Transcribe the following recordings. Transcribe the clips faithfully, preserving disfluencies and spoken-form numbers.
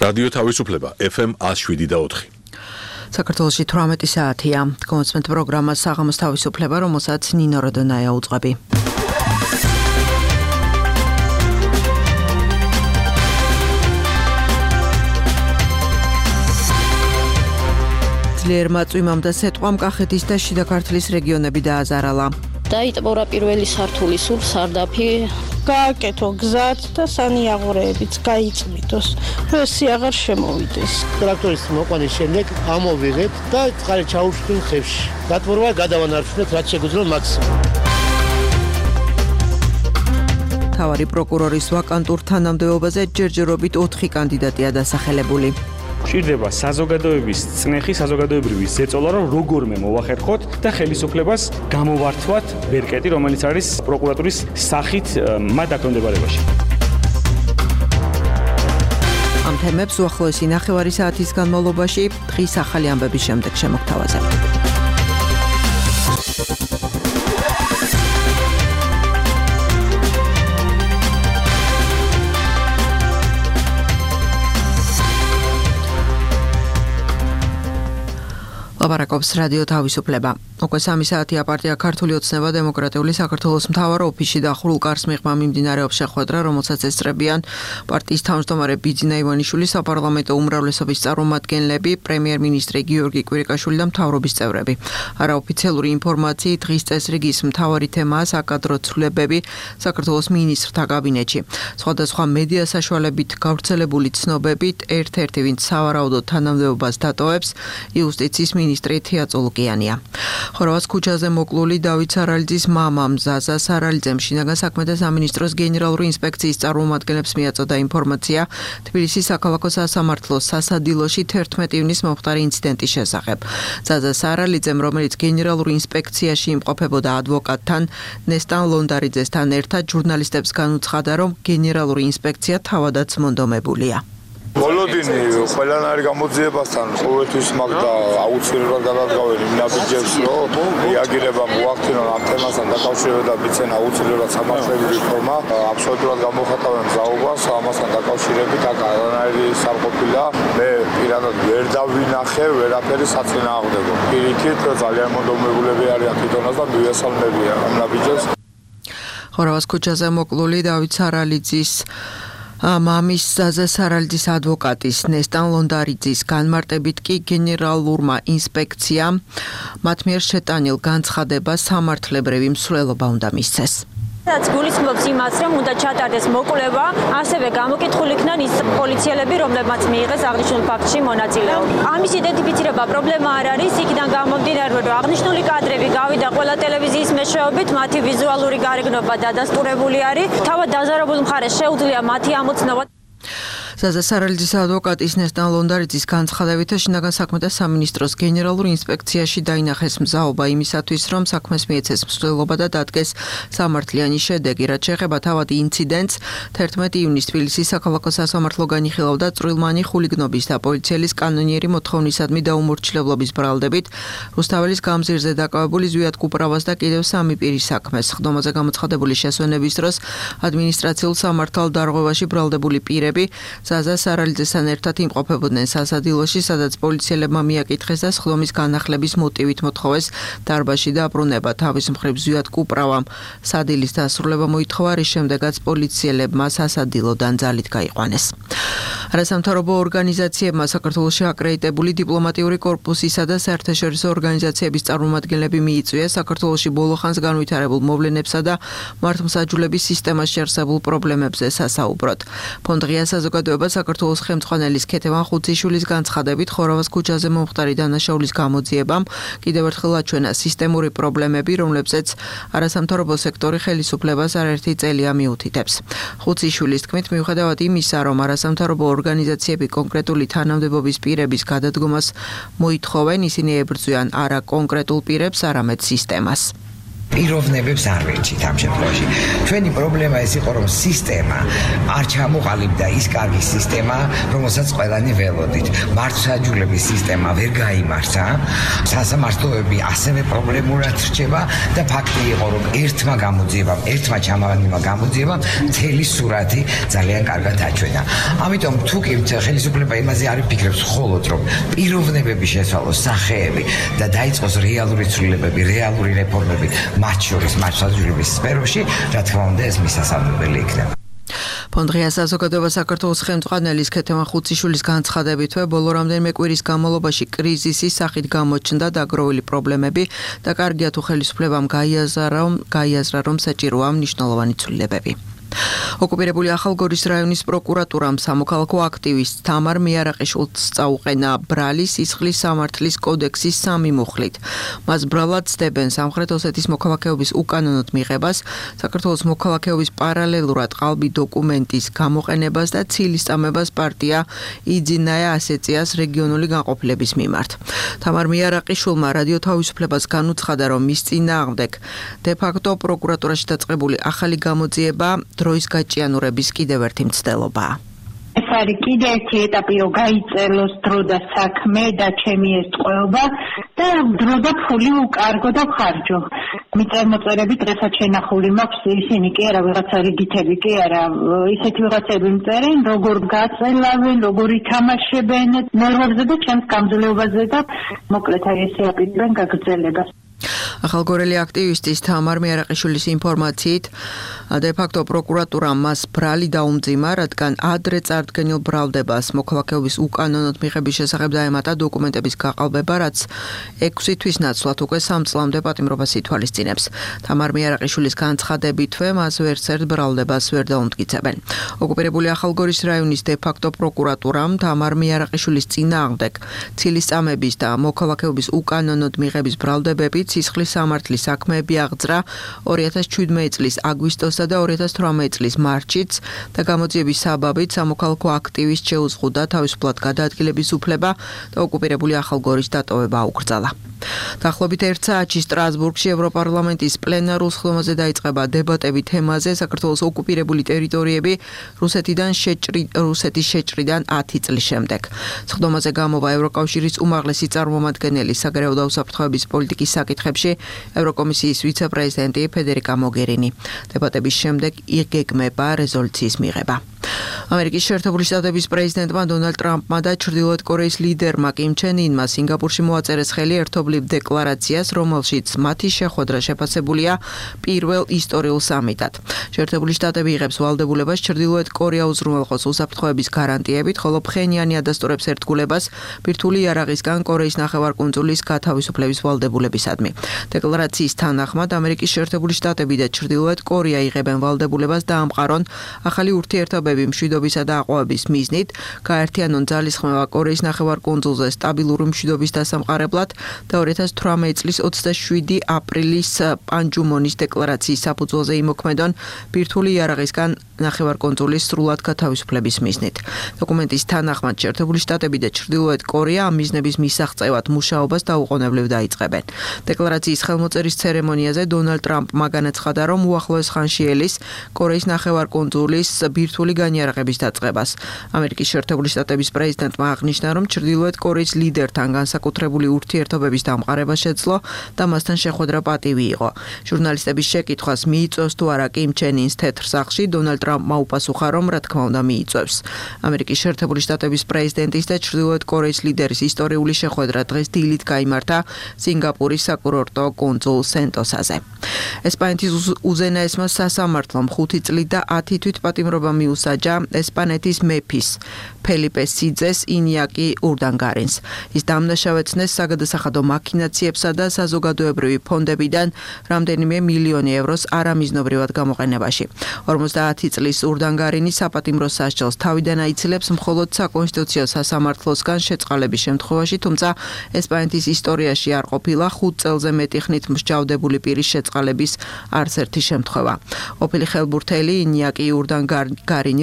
რადიო თავისუფლება ეფ ემ one oh seven და four. საქართველოში თვრამეტი საათია. კონსმენტ პროგრამა საღამოს თავისუფლება, რომელსაც ნინო როდონაია უძღვები. ძლიერმა წვიმამ და სეტყვამ კახეთის და შიდა ქართლის რეგიონები დააზარალა. დაიტბორა პირველი სართული სულ სარდაფი. გააკეთო გზაც და სანიაღვრეებიც გაიწმიდოს, რომ სიაღარ შემოვიდეს. ტრაქტორის მოყვანის შემდეგ ამოვიღეთ და წყალი ჩაუშვით ხევში. დატბორვა გადავანარჩუნეთ რაც შეგვიძლია მაქსიმუმ. მთავარი პროკურორის ვაკანტურ თანამდებობაზე ჯერჯერობით ოთხი კანდიდატია დასახელებული. ჭირდება საზოგადოების წნეხი, საზოგადოებრივი ზეწოლა, რომ როგორმე მოვახერხოთ და ხელისუფლებას გამოვართვათ ვერკეტი, რომელიც არის პროკურატურის სახით მათ დაქვემდებარებაში. ამ თემებს უახლოესი ნახევარი საათის განმავლობაში დღის ახალი ამბების შემდეგ შემოგთავაზებთ. ლაპარაკობს რადიო თავისუფლება. უკვე სამი საათია პარტია ქართული ოცნება დემოკრატიული საქართველოს მთავარ ოფისში დახურულ კარს მიღმა მიმდინარეობს შეხვედრა, რომელსაც ესწრებიან პარტიის თავმჯდომარე ბიძინა ივანიშვილი, საპარლამენტო უმრავლესობის წარმომადგენლები, პრემიერ-მინისტრი გიორგი კვირიკაშვილი და მთავრობის წევრები. არაოფიციალური ინფორმაციით დღის წესრიგის მთავარი თემაა საკადრო ცვლილებები საქართველოს მინისტრთა კაბინეტში. სხვადასხვა მედია საშუალებით გავრცელებული ცნობებით, ერთ-ერთი ვინც სავარაუდოდ თანამდებობას დატოვებს, იუსტიციის მინისტრი თია წულუკიანია. ხორვატს ქუჩაზე მოკლული დავით სარალიძის მამამ ზაზა სარალიძემ შინაგან საქმეთა სამინისტროს გენერალური ინსპექციის წარმომადგენლებს მიაწოდა ინფორმაცია თბილისის საქალაქო სასამართლოს სასადილოში თერთმეტი ივნის მომხდარი ინციდენტის შესახებ. ზაზა სარალიძემ, რომელიც გენერალურ ინსპექციაში იმყოფებოდა ადვოკატთან ნესტან ლონდარიძესთან ერთად, ჟურნალისტებს განუცხადა, რომ გენერალური ინსპექცია თავადაც მონდომებულია. ბოლოდინი ყველანაირ გამოძიებასთან ყოველთვის მაგდა აუცილებლად გადადგავენ იმ ნაბიჯებს, რომ რეაგირება მოახდინონ ამ თემასთან დაკავშირებით და მიცენ აუცილებლად სამართლებრივი რეფორმა. აბსოლუტურად გამოხატავენ მზაობას ამასთან დაკავშირებით, აქ არანაირი სარყოფილა მე პირადად ვერ დავინახე ვერაფერი საწინააღმდეგო. პირიქით ძალიან მონდომებულები არიან თვითონაც და მივესალმებიან ამ ნაბიჯებს. ხორვატს ქუჩაზე მოკლული დავით სარალიძის მამის ზაზა სარალიძის ადვოკატის ნესტან ლონდარიძის განმარტებით კი გენერალურმა ინსპექციამ მათ მიერ შეტანილ განცხადებას სამართლებრივი მსვლელობა უნდა მისცეს. რაც გულისხმობს იმას, რომ უნდა ჩატარდეს მოკვლევა, ასევე გამოკითხული იქნან ის პოლიციელები, რომლებმაც მიიღეს აღნიშნულ ფაქტში მონაწილეობა. ამის იდენტიფიცირება პრობლემა არ არის, იქიდან გამომდინარე, რომ აღნიშნული კადრები გავიდა ყველა ტელევიზიის მეშვეობით, მათი ვიზუალური გარეგნობა დადასტურებული არის. თავად დაზარალებული მხარეს შეუძლია მათი ამოცნობა. ზაზა სარალიძის ადვოკატის ნესტან ლონდარიძის განცხადებით, შინაგან საქმეთა სამინისტროს გენერალურ ინსპექციაში დაინახეს მზაობა იმისათვის, რომ საქმეს მიეცეს მსვლელობა და დადგეს სამართლიანი შედეგი. რაც შეეხება თავად ინციდენტს, თერთმეტი ივნის თბილისის საქალაქო სასამართლო განიხილავდა წვრილმანი ხულიგნობის და პოლიციელის კანონიერი მოთხოვნისადმი დაუმორჩილებლობის ბრალდებით რუსთაველის გამზირზე დაკავებული ზვიად კუპრავას და კიდევ სამი პირის საქმეს. ხდომაზე გამოცხადებული შესვენების დროს ადმინისტრაციულ სამართალ დარღვევაში ბრალდებული პირები ზაზა სარალიძესთან ერთად იმყოფებოდნენ სასადილოში, სადაც პოლიციელებმა მიაკითხეს და სხდომის განახლების მოტივით მოთხოვეს დარბაზში დაბრუნება. თავის მხრივ ზვიად კუპრავამ სადილის დასრულება მოითხოვა, რის შემდეგაც პოლიციელებმა სასადილოდან ძალით გაიყვანეს. არასამთავრობო ორგანიზაციებმა საქართველოში აკრედიტებული დიპლომატიური კორპუსისა და საერთაშორისო ორგანიზაციების წარმომადგენლები მიიწვიეს საქართველოში ბოლო ხანს განვითარებულ მოვლენებსა და მართლმსაჯულების სისტემაში არსებულ პრობლემებზე სასაუბროდ. ფონდღია საზოგადოება საქართველოს ხელმძღვანელის ქეთევან ხუციშვილის განცხადებით, ხორვატს ქუჩაზე მომხდარი დანაშაულის გამოძიებამ კიდევ ერთხელ აჩვენა სისტემური პრობლემები, რომლებზეც არასამთავრობო სექტორი ხელისუფლებას არაერთი წელია მიუთითებს. ხუციშვილის თქმით, მიუხედავად იმისა, რომ არასამთავრობო ორგანიზაციები კონკრეტული თანამდებობის პირების გადადგომას მოითხოვენ, ისინი ებრძვიან არა კონკრეტულ პირებს, არამედ სისტემას. პიროვნებებს არ ვერჩით ამ შემთხვევაში. ჩვენი პრობლემა ეს იყო, რომ სისტემა არ ჩამოყალიბდა ის კარგი სისტემა, რომელსაც ყველანი ველოდით. მართლმსაჯულების სისტემა ვერ გაიმართა. სასამართლოები ასევე პრობლემურად რჩება და ფაქტი იყო, რომ ერთმა გამოძიებამ, ერთმა ჩამოვარდნილმა გამოძიებამ მთელი სურათი ძალიან კარგად აჩვენა. ამიტომ თუ კი ხელისუფლება იმაზე არ იფიქრებს მხოლოდ, რომ პიროვნებები შეცვალოს, სახეები და დაიწყოს რეალური ცვლილებები, რეალური რეფორმები მათ შორის მართლმსაჯულების სფეროში, რა თქმა უნდა, ეს მისასალმებელი იქნება. ფონდღია საზოგადოება საქართველოს ხელმძღვანელის ქეთემა ხუციშვილის განცხადებითვე ბოლო რამდენიმე კვირის განმავლობაში კრიზისის სახით გამოჩნდა დაგროვილი პრობლემები და კარგია თუ ხელისუფლებამ გაიაზრა, გაიაზრა რომ საჭიროა მნიშვნელოვანი ცვლილებები. ოკუპირებული ახალგორის რაიონის პროკურატურამ სამოქალაქო აქტივისტ თამარ მიარაყიშვილს წაუყენა ბრალის სისხლის სამართლის კოდექსის სამი მუხლით. მას ბრალად ცდებენ სამხრეთ ოსეთის მოქალაქეობის უკანონოდ მიღებას, საქართველოს მოქალაქეობის პარალელურად ყალბი დოკუმენტის გამოყენებას და ცილის წამებას პარტია იძინაია ასეციას რეგიონული განყოფილების მიმართ. თამარ მიარაყიშვილმა რადიო თავისუფლებას განუცხადა, რომ მის წინააღმდეგ დე-ფაქტო პროკურატურაში დაწყებული ახალი გამოძიება დროის გაჭიანურების კიდევ ერთი მცდელობაა. ეს არის კიდე ერთი ეტაპი, რომ გაიწეროს დრო და საქმე და ჩემი ეს ტყვეობა და დრო და ფული უკარგო და ხარჯო. მიწერ-მოწერები დღესაც შენახული მაქვს, ისინი კი არა, ვიღაცა რიგითები კი არა, ისეთი ვიღაცები მწერენ, როგორ გაწელავენ, როგორ ითამაშებენ ნერვებზე და ჩემს გამძლეობაზე და მოკლედ აი ესე აპირებენ გაგრძელებას. ახალგორელი აქტივისტის თამარ მიარაყიშვილის ინფორმაციით დე-ფაქტო პროკურატურამ მას ბრალი დაუმძიმა, რადგან ადრე წარდგენილ ბრალდებას მოქალაქეობის უკანონოდ მიღების შესახებ დაემატა დოკუმენტების გაყალბება, რაც ექვსი თვის ნაცვლად უკვე სამ წლამდე პატიმრობას ითვალისწინებს. თამარ მიარაყიშვილის განცხადებითვე მას ვერცერთ ბრალდებას ვერ დაუმტკიცებენ. ოკუპირებული ახალგორის რაიონის დე-ფაქტო პროკურატურამ თამარ მიარაყიშვილის წინააღმდეგ ცილის წამების და მოქალაქეობის უკანონოდ მიღების ბრალდებები სისხლის სამართლის საქმეები აღძრა ორი ათას შვიდმეტი წლის აგვისტოსა და ორი ათას თვრამეტი წლის მარტშიც და გამოძიების საბაბით სამოქალაქო აქტივისტს შეუზღუდა თავისუფლად გადაადგილების უფლება და ოკუპირებული ახალგორის დატოვება აუკრძალა. დაახლოებით ერთ საათში სტრასბურგში ევროპარლამენტის პლენარულ სხდომაზე დაიწყება დებატები თემაზე საქართველოს ოკუპირებული ტერიტორიები რუსეთიდან შეჭრი რუსეთის შეჭრიდან ათი წლის შემდეგ. სხდომაზე გამოვა ევროკავშირის უმაღლესი წარმომადგენელი საგარეო და უსაფრთხოების პოლიტიკის საკითხებში ევროკომისიის ვიცე-პრეზიდენტი ფედერიკა მოგერინი. დებატების შემდეგ იგეგმება რეზოლუციის მიღება. ამერიკის შეერთებული შტატების პრეზიდენტმა დონალდ ტრამპმა და ჩრდილოეთ კორეის ლიდერმა კიმ ჩენ ინმა სინგაპურში მოაწერეს ხელი ერთობლივ დეკლარაციას, რომელშიც მათი შეხვედრა შეფასებულია პირველ ისტორიულ სამიტად. შეერთებული შტატები იღებს ვალდებულებას ჩრდილოეთ კორეა უზრუნველყოს უსაფრთხოების გარანტიებით, ხოლო ფხენიანი ადასტურებს ერთგულებას ბირთვული იარაღისგან კორეის ნახევარკუნძულის გათავისუფლების ვალდებულებისადმი. დეკლარაციის თანახმად ამერიკის შეერთებული შტატები და ჩრდილოეთ კორეა იღებენ ვალდებულებას დაამყარონ ახალი ურთიერთობები მშვიდობისა და აყვავების მიზნით, გაერთიანონ ძალისხმევა კორეის ნახევარკუნძულზე სტაბილური მშვიდობის დასამყარებლად და ორი ათას თვრამეტი წლის ოცდაშვიდი აპრილის პანჯუმონის დეკლარაციის საფუძველზე იმოქმედონ ბირთვული იარაღისგან ნახევარკუნძულის სრულად გათავისუფლების მიზნით. დოკუმენტის თანახმად შეერთებული შტატები და ჩრდილოეთ კორეა ამ მიზნების მისაღწევად მუშაობას დაუყოვნებლივ დაიწყებენ. დეკლარაციის ხელმოწერის ცერემონიაზე დონალდ ტრამპმა განაცხადა, რომ უახლოეს ხანში ელის კორეის ნახევარკუნძულის ბირთვული განიარაღების დაწყებას. ამერიკის შეერთებული შტატების პრეზიდენტმა აღნიშნა, რომ ჩრდილოეთ კორეის ლიდერთან განსაკუთრებული ურთიერთობების დამყარება შეძლო და მასთან შეხვედრა პატივი იყო. ჟურნალისტების შეკითხვას მიიწვევს თუ არა კიმ ჩენ ინს თეთრ სახლში, დონალდ ტრამპმა უპასუხა, რომ რა თქმა უნდა მიიწვევს. ამერიკის შეერთებული შტატების პრეზიდენტის და ჩრდილოეთ კორეის ლიდერის ისტორიული შეხვედრა დღეს დილით გაიმართა სინგაპურის საკურორტო კუნძულ სენტოსაზე. ესპანეთის უზენაესმა სასამართლომ ხუთი წლით და ათი თვით პატიმრობა მიუსაჯა ესპანეთის მეფის ფელიპე სიძეს ინიაკი ურდანგარინს. ის დამნაშავეცნეს საგადასახადო მაქინაციებსა და საზოგადოებრივი ფონდებიდან რამდენიმე მილიონი ევროს არამიზნობრივად გამოყენებაში. ორმოცდაათი წლის ურდანგარინი საპატიმრო სასჯელს თავიდან აიცილებს მხოლოდ საკონსტიტუციო სასამართლოსგან შეწყალების შემთხვევაში, თუმცა ესპანეთის ისტორიაში არ ყოფილა ხუთ წელზე მეტი ხნით მსჯავრდებული პირის შეწყალების არც ერთი შემთხვევა. ყოფილი ხელბურთელი ინიაკი ურდანგარინი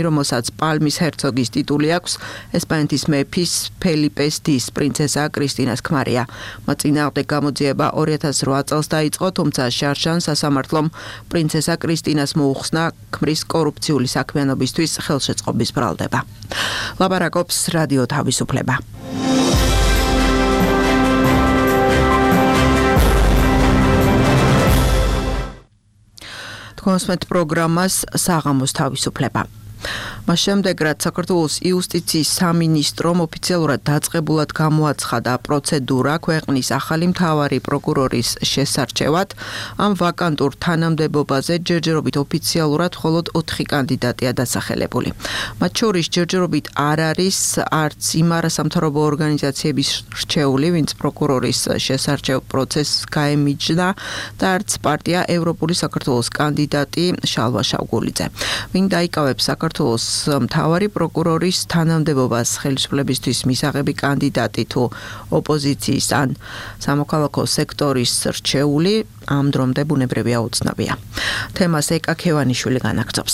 ადამიანი, რომელსაც პალმის ჰერცოგის ტიტული აქვს, ესპანეთის მეფის ფელიპეს დის პრინცესა კრისტინას ქმარია. მათ წინააღმდეგ გამოძიება ორი ათას რვა წელს დაიწყო, თუმცა შარშან სასამართლომ პრინცესა კრისტინას მოუხსნა ქმრის კორუფციული საქმიანობისთვის ხელშეწყობის ბრალდება. ლაპარაკობს რადიო თავისუფლება. კონსმეთ პროგრამას საღამოს თავისუფლება. მას შემდეგ, რაც საქართველოს იუსტიციის სამინისტრომ ოფიციალურად დაწყებულად გამოაცხადა პროცედურა ქვეყნის ახალი მთავარი პროკურორის შესარჩევად, ამ ვაკანტურ თანამდებობაზე ჯერჯერობით ოფიციალურად მხოლოდ ოთხი კანდიდატია დასახელებული. მათ შორის ჯერჯერობით არ არის არც იმ არასამთავრობო ორგანიზაციების რჩეული, ვინც პროკურორის შესარჩევ პროცესს გაემიჯნა და არც პარტია ევროპული საქართველოს კანდიდატი შალვა შავგულიძე. ვინ დაიკავებს საქართველოს მთავარი პროკურორის თანამდებობას ხელისუფლებისთვის მისაღები კანდიდატი თუ ოპოზიციის ან სამოქალაქო სექტორის რჩეული, ამ დრომდე ბუნებრივია უცნობია. თემას ეკა ქევანიშვილი განაგრძობს.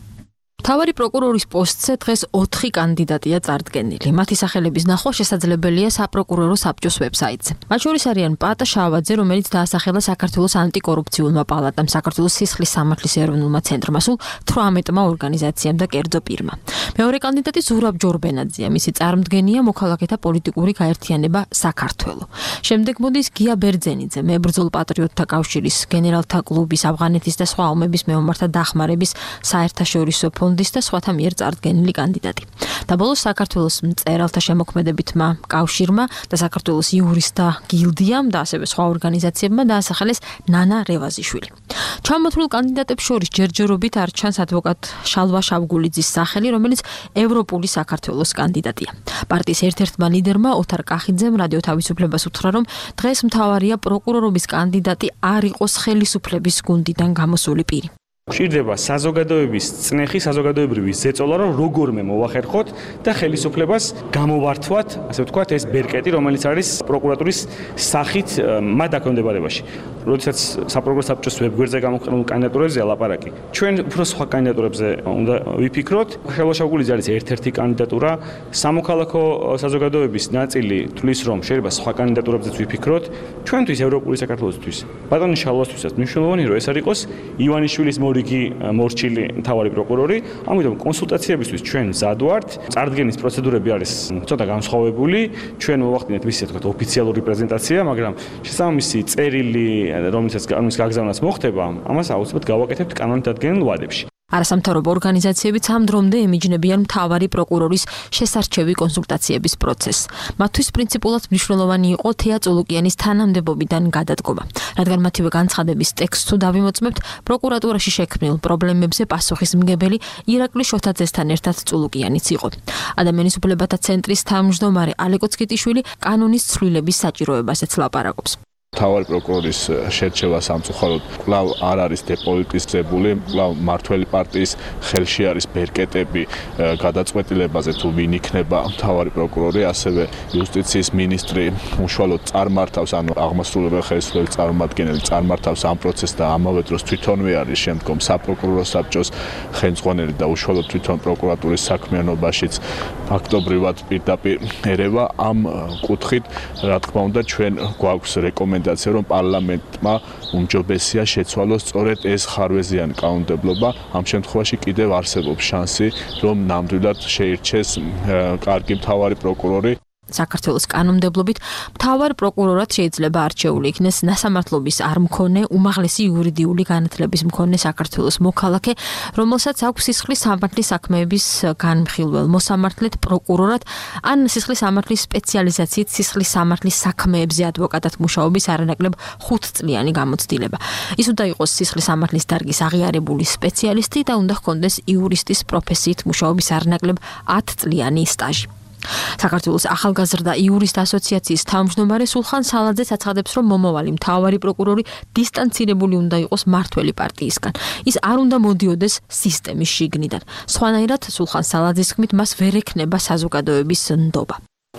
მთავარი პროკურორის პოსტზე დღეს ოთხი კანდიდატია წარდგენილი. მათი სახელების ნახვა შესაძლებელია საპროკურორო საბჭოს ვებსაიტზე. მათ შორის არიან პატა შავაძე, რომელიც დაასახელა საქართველოს ანტიკორუფციულმა პალატამ, საქართველოს სისხლის სამართლის ეროვნულმა ცენტრმა, სულ თვრამეტმა ორგანიზაციამ და კერძო პირმა. მეორე კანდიდატი ზურაბ ჯორბენაძეა, მისი წარმდგენია მოქალაქეთა პოლიტიკური გაერთიანება საქართველო. შემდეგ მოდის გია ბერძენიძე, მებრძოლ პატრიოტთა კავშირის, გენერალთა კლუბის, ავღანეთის და სხვა ომების მეომართა დახმარების საერთაშორისო ფონდის და სხვათა მიერ წარდგენილი კანდიდატი. და ბოლოს საქართველოს მწერალთა შემოქმედებითმა კავშირმა და საქართველოს იურისტთა გილდიამ და ასევე სხვა ორგანიზაციებმა დაასახელეს ნანა რევაზიშვილი. ჩამოთვლილ კანდიდატებს შორის ჯერჯერობით არ ჩანს ადვოკატ შალვა შავგულიძის სახელი, რომელიც ევროპული საქართველოს კანდიდატია. პარტიის ერთ-ერთმა ლიდერმა ოთარ კახიძემ რადიო თავისუფლებას უთხრა, რომ დღეს მთავარია პროკურორობის კანდიდატი არ იყოს ხელისუფლების გუნდიდან გამოსული პირი. გვჭირდება საზოგადოების წნეხი, საზოგადოებრივი ზეწოლა, რომ როგორმე მოვახერხოთ და ხელისუფლებას გამოვართვათ, ასე ვთქვათ, ეს ბერკეტი, რომელიც არის პროკურატურის სახით მათ დაქვემდებარებაში. როდესაც საპროკურორო საბჭოს ვებგვერდზე გამოქვეყნებულ კანდიდატურებზეა ლაპარაკი. ჩვენ უფრო სხვა კანდიდატურებზე უნდა ვიფიქროთ. შალვა შავგულიძე არის ერთ-ერთი კანდიდატურა. სამოქალაქო საზოგადოების ნაწილი თვლის, რომ შეიძლება სხვა კანდიდატურებზეც ვიფიქროთ. ჩვენთვის ევროპული საქართველოსთვის, ბატონი შალვასთვისაც მნიშვნელოვანია, რომ ეს არ იყოს ივანიშვილის მორიგი მორჩილი მთავარი პროკურორი. ამიტომ კონსულტაციებისთვის ჩვენ მზად ვართ. წარდგენის პროცედურები არის ცოტა განსხვავებული. ჩვენ მოვახდინეთ მისი, ასე ვთქვათ, ოფიციალური პრეზენტაცია, მაგრამ შესაბამისი წერილი, რომელსაც კანონის გაგზავნას მოხდება, ამას აუცილებლად გავაკეთებთ კანონით დადგენილ ვადებში. არასამთავრობო ორგანიზაციებიც ამ დრომდე ემიჯნებიან მთავარი პროკურორის შესარჩევი კონსულტაციების პროცესს. მათთვის პრინციპულად მნიშვნელოვანი იყო თეა წულუკიანის თანამდებობიდან გადადგომა. რადგან მათივე განცხადების ტექსტს თუ დავიმოწმებთ, პროკურატურაში შექმნილ პრობლემებზე პასუხისმგებელი ირაკლი შოთაძესთან ერთად წულუკიანიც იყო. ადამიანის უფლებათა ცენტრის თავმჯდომარე ალეკო ცკიტიშვილი კანონის ცვლილების საჭიროებასაც ლაპარაკობს. მთავარი პროკურორის შერჩევა სამწუხაროდ კვლავ არ არის დეპოლიტიზებული, კვლავ მართველი პარტიის ხელში არის ბერკეტები გადაწყვეტილებაზე თუ ვინ იქნება მთავარი პროკურორი, ასევე იუსტიციის მინისტრი უშუალოდ წარმართავს, ანუ აღმასრულებელი ხელისუფლების წარმომადგენელი წარმართავს ამ პროცესს და ამავე დროს თვითონვე არის შემდგომ საპროკურორო საბჭოს ხელმძღვანელი და უშუალოდ თვითონ პროკურატურის საქმიანობაშიც ფაქტობრივად პირდაპირ ერევა. ამ კუთხით, რა თქმა უნდა, ჩვენ გვაქვს რეკომენდაცია, რომ პარლამენტმა უმჯობესია შეცვალოს სწორედ ეს ხარვეზიანი კანონმდებლობა. ამ შემთხვევაში კიდევ არსებობს შანსი, რომ ნამდვილად შეირჩეს კარგი მთავარი პროკურორი. საქართველოს კანონმდებლობით მთავარ პროკურორად შეიძლება არჩეული იქნეს ნასამართლობის არ მქონე უმაღლესი იურიდიული განათლების მქონე საქართველოს მოქალაქე, რომელსაც აქვს სისხლის სამართლის საქმეების განმხილველ მოსამართლედ პროკურორად ან სისხლის სამართლის სპეციალიზაციით სისხლის სამართლის საქმეებზე ადვოკატად მუშაობის არანაკლებ ხუთწლიანი გამოცდილება. ის უნდა იყოს სისხლის სამართლის დარგის აღიარებული სპეციალისტი და უნდა ჰქონდეს იურისტის პროფესიით მუშაობის არანაკლებ ათწლიანი სტაჟი. საქართველოს ახალგაზრდა იურისტ ასოციაციის თავმჯდომარე სულხან სალაძეც აცხადებს, რომ მომავალი მთავარი პროკურორი დისტანცირებული უნდა იყოს მართველი პარტიისგან. ის არ უნდა მოდიოდეს სისტემის შიგნიდან. სხვანაირად, სულხან სალაძის თქმით, მას ვერ ექნება საზოგადოების ნდობა.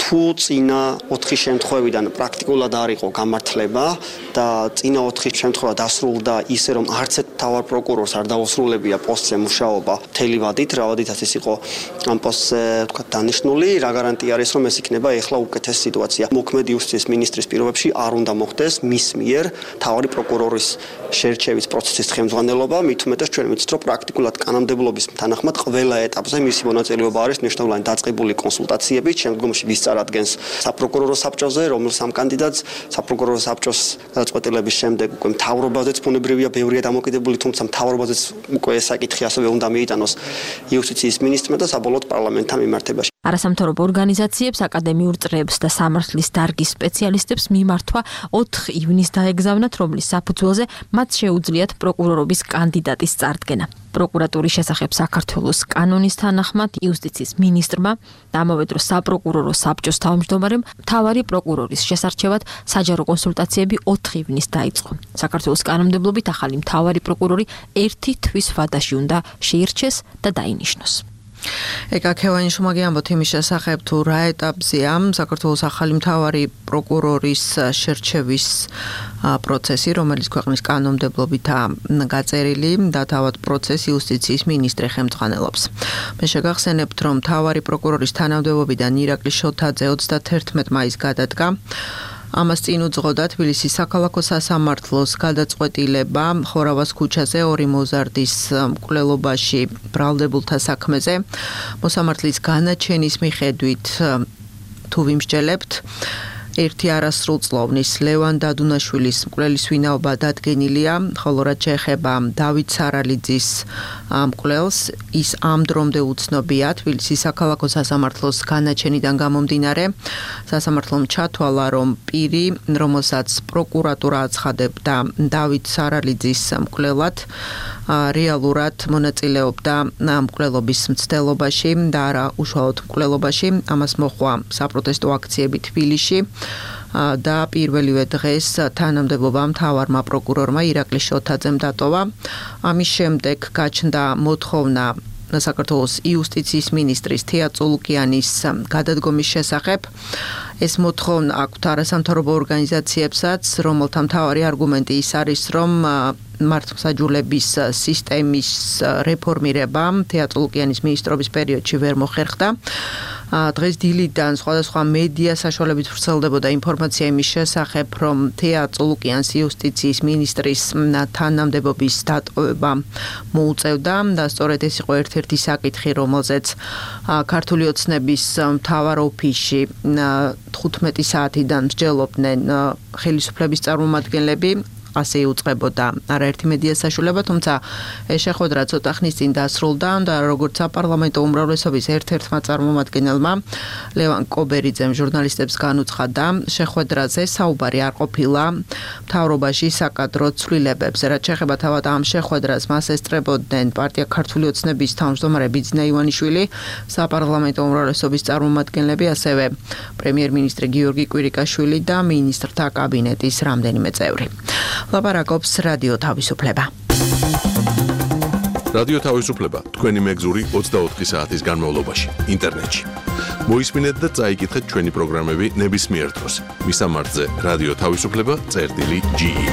თუ წინა ოთხი შემთხვევიდან პრაქტიკულად არ იყო გამართლება და წინა ოთხი შემთხვევა დასრულდა ისე რომ არც ერთ თავარ პროკურორს არ დაუსრულებია პოსტზე მუშაობა მთელი ვადით, რა ვადითაც ის იყო ამ პოსტზე თქვა დანიშნული, რა გარანტია არის რომ ეს იქნება ეხლა უკეთესი სიტუაცია. მოქმედი იუსტიციის მინისტრის პირობებში არ უნდა მოხდეს მის მიერ თავარი პროკურორის შერჩევის პროცესის ხელმძღვანელობა, მით უმეტეს ჩვენ ვიცით რომ პრაქტიკულად კანონმდებლობის თანახმად ყველა ეტაპზე მისი მონაწილეობა არის მნიშვნელოვანი დაწყებული კონსულტაციებით, შემდგომში ვის წარადგენს საპროკურორო საბჭოზე, რომელ სამ კანდიდატს საპროკურორო საბჭოს გადაწყვეტილების შემდეგ უკვე მთავრობაზეც ბუნებრივია ბევრია დამოკიდებული, თუმცა მთავრობაზეც უკვე ეს საკითხი ასევე უნდა მიიტანოს იუსტიციის მინისტრმა და საბოლოოდ პარლამენტთან მიმართებაში. არასამთავრობო ორგანიზაციებს, აკადემიურ წრეებს და სამართლის დარგის სპეციალისტებს მიმართვა ოთხ ივნისს დაეგზავნათ, რომლის საფუძველზე მათ შეუძლიათ პროკურორობის კანდიდატის წარდგენა. პროკურატურის შესახებ საქართველოს კანონის თანახმად იუსტიციის მინისტრმა და ამავე დროს საპროკურორო საბჭოს თავმჯდომარემ მთავარი პროკურორის შესარჩევად საჯარო კონსულტაციები ოთხ ივნისს დაიწყო. საქართველოს კანონმდებლობით ახალი მთავარი პროკურორი ერთი თვის ვადაში უნდა შეირჩეს და დაინიშნოს. ეკა ქევანიშვილი ამბობთ იმის შესახებ თუ რა ეტაპზეა საქართველოს ახალი მთავარი პროკურორის შერჩევის პროცესი, რომელიც ქვეყნის კანონმდებლობითაა გაწერილი და თავად პროცესი იუსტიციის მინისტრი ხელმძღვანელობს. მე შეგახსენებთ, რომ მთავარი პროკურორის თანამდებობიდან ირაკლი შოთაძე ოცდაათერთმეტ მაისს გადადგა. ამას წინ უძღოდა თბილისის საქალაქო სასამართლოს გადაწყვეტილება ხორავას ქუჩაზე ორი მოზარდის მკვლელობაში ბრალდებულთა საქმეზე. მოსამართლის განაჩენის მიხედვით თუ ვიმსჯელებთ, ერთი არასრულწლოვნის ლევან დადუნაშვილის მკვლელის ვინაობა დადგენილია, ხოლო რაც შეეხება დავით სარალიძის მკვლელს, ის ამ დრომდე უცნობია თბილისის საქალაქო სასამართლოს განაჩენიდან გამომდინარე. სასამართლომ ჩათვალა, რომ პირი, რომელსაც პროკურატურა აცხადებდა დავით სარალიძის მკვლელად, რეალურად მონაწილეობდა მკვლელობის მცდელობაში და არა უშუალოდ მკვლელობაში. ამას მოჰყვა საპროტესტო აქციები თბილისში და პირველივე დღეს თანამდებობა მთავარმა პროკურორმა ირაკლი შოთაძემ დატოვა. ამის შემდეგ გაჩნდა მოთხოვნა საქართველოს იუსტიციის მინისტრის თეა წულუკიანის გადადგომის შესახებ. ეს მოთხოვნა აქვთ არასამთავრობო ორგანიზაციებსაც, რომელთა მთავარი არგუმენტი ის არის, რომ მართლმსაჯულების სისტემის რეფორმირება თეა წულუკიანის მინისტრობის პერიოდში ვერ მოხერხდა. დღეს დილიდან სხვადასხვა მედია საშუალებით ვრცელდებოდა ინფორმაცია იმის შესახებ, რომ თეა წულუკიანს იუსტიციის მინისტრის თანამდებობის დატოვება მოუწევდა და სწორედ ეს იყო ერთ-ერთი საკითხი, რომელზეც ქართული ოცნების მთავარ ოფისში თხუთმეტი საათიდან მსჯელობდნენ ხელისუფლების წარმომადგენლები. ასე იუწყებოდა არაერთი მედია საშუალება, თუმცა ეს შეხვედრა ცოტა ხნის წინ დასრულდა და როგორც საპარლამენტო უმრავლესობის ერთ-ერთმა წარმომადგენელმა ლევან კობერიძემ ჟურნალისტებს განუცხადა, შეხვედრაზე საუბარი არ ყოფილა მთავრობაში საკადრო ცვლილებებზე. რაც შეეხება თავად ამ შეხვედრას, მას ესწრებოდნენ პარტია ქართული ოცნების თავმჯდომარე ბიძინა ივანიშვილი, საპარლამენტო უმრავლესობის წარმომადგენლები, ასევე პრემიერ-მინისტრი გიორგი კვირიკაშვილი და მინისტრთა კაბინეტის რამდენიმე წევრი. ლაპარაკობს რადიო თავისუფლება. რადიო თავისუფლება თქვენი მეგზური ოცდაოთხი საათის განმავლობაში ინტერნეტში. მოისმინეთ და წაიკითხეთ ჩვენი პროგრამები ნებისმიერ დროს. მისამართზე რადიო თავისუფლება წერტილი ჯი ი.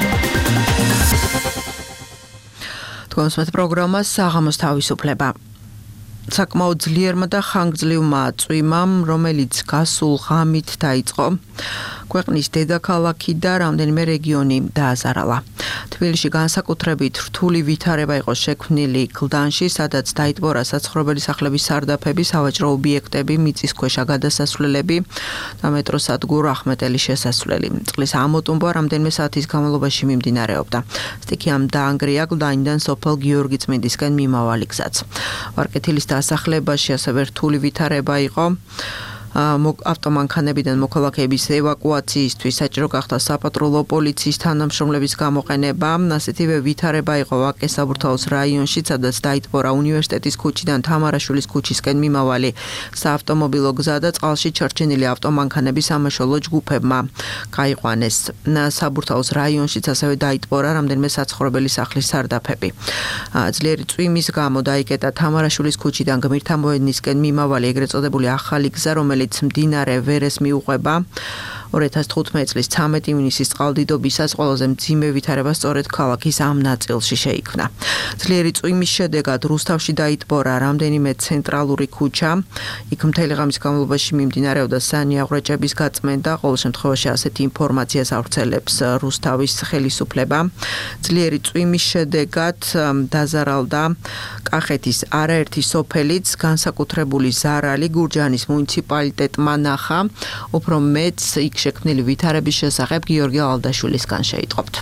თქვენს პროგრამა საღამოს თავისუფლება. საკმაოდ ძლიერმა და ხანგრძლივმა წვიმამ, რომელიც გასულ ღამით დაიწყო, ქვეყნის დედაქალაქი და რამდენიმე რეგიონი დააზარალა. თბილისში განსაკუთრებით რთული ვითარება იყო შექმნილი გლდანში, სადაც დაიტბორა საცხოვრებელი სახლების სარდაფები, სავაჭრო ობიექტები, მიწისქვეშა გადასასვლელები და მეტროსადგურ ახმეტელის შესასვლელი. წყლის ამოტუმბვა რამდენიმე საათის განმავლობაში მიმდინარეობდა. სტიქიამ დაანგრია გლდანიდან სოფელ გიორგიწმინდისკენ მიმავალი გზაც. ვარკეთილის დასახლებაში ასევე რთული ვითარება იყო. ავტომანქანებიდან მოქალაქეების ევაკუაციისთვის საჭირო გახდა საპატრულო პოლიციის თანამშრომლების გამოყენება. ასეთივე ვითარება იყო ვაკეს საბურთალოს რაიონში, სადაც დაიტბორა უნივერსიტეტის ქუჩიდან თამარაშვილის ქუჩისკენ მიმავალი საავტომობილო გზა და წყალში ჩარჩენილი ავტომანქანები სამაშველო ჯგუფებმა გაიყვანეს. საბურთალოს რაიონშიც ასევე დაიტბორა რამდენიმე საცხოვრებელი სახლის სარდაფები. ძლიერი წვიმის გამო დაიკეტა თამარაშვილის ქუჩიდან გმირთამოედნისკენ მიმავალი ეგრეთ წოდებული ახალი გზა, რომელიც რომელიც მდინარე ვერეს მიუყვება. ორი ათას თხუთმეტი წლის ცამეტი ივნისის წყალდიდობისას ყველაზე მძიმე ვითარება სწორედ ქალაქის ამ ნაწილში შეიქმნა. ძლიერი წვიმის შედეგად რუსთავში დაიტბორა რამდენიმე ცენტრალური ქუჩა. იქ მთელი ღამის განმავლობაში მიმდინარეობდა სანიაღვრეჭების გაწმენდა. ყოველ შემთხვევაში ასეთი ინფორმაციას ავრცელებს რუსთავის ხელისუფლება. ძლიერი წვიმის შედეგად დაზარალდა კახეთის არაერთი სოფელიც, განსაკუთრებული ზარალი გურჯაანის მუნიციპალიტეტმა ნახა. უფრო მეც იქ შექმნილი ვითარების შესახებ გიორგი ალდაშვილისგან შეიტყობთ.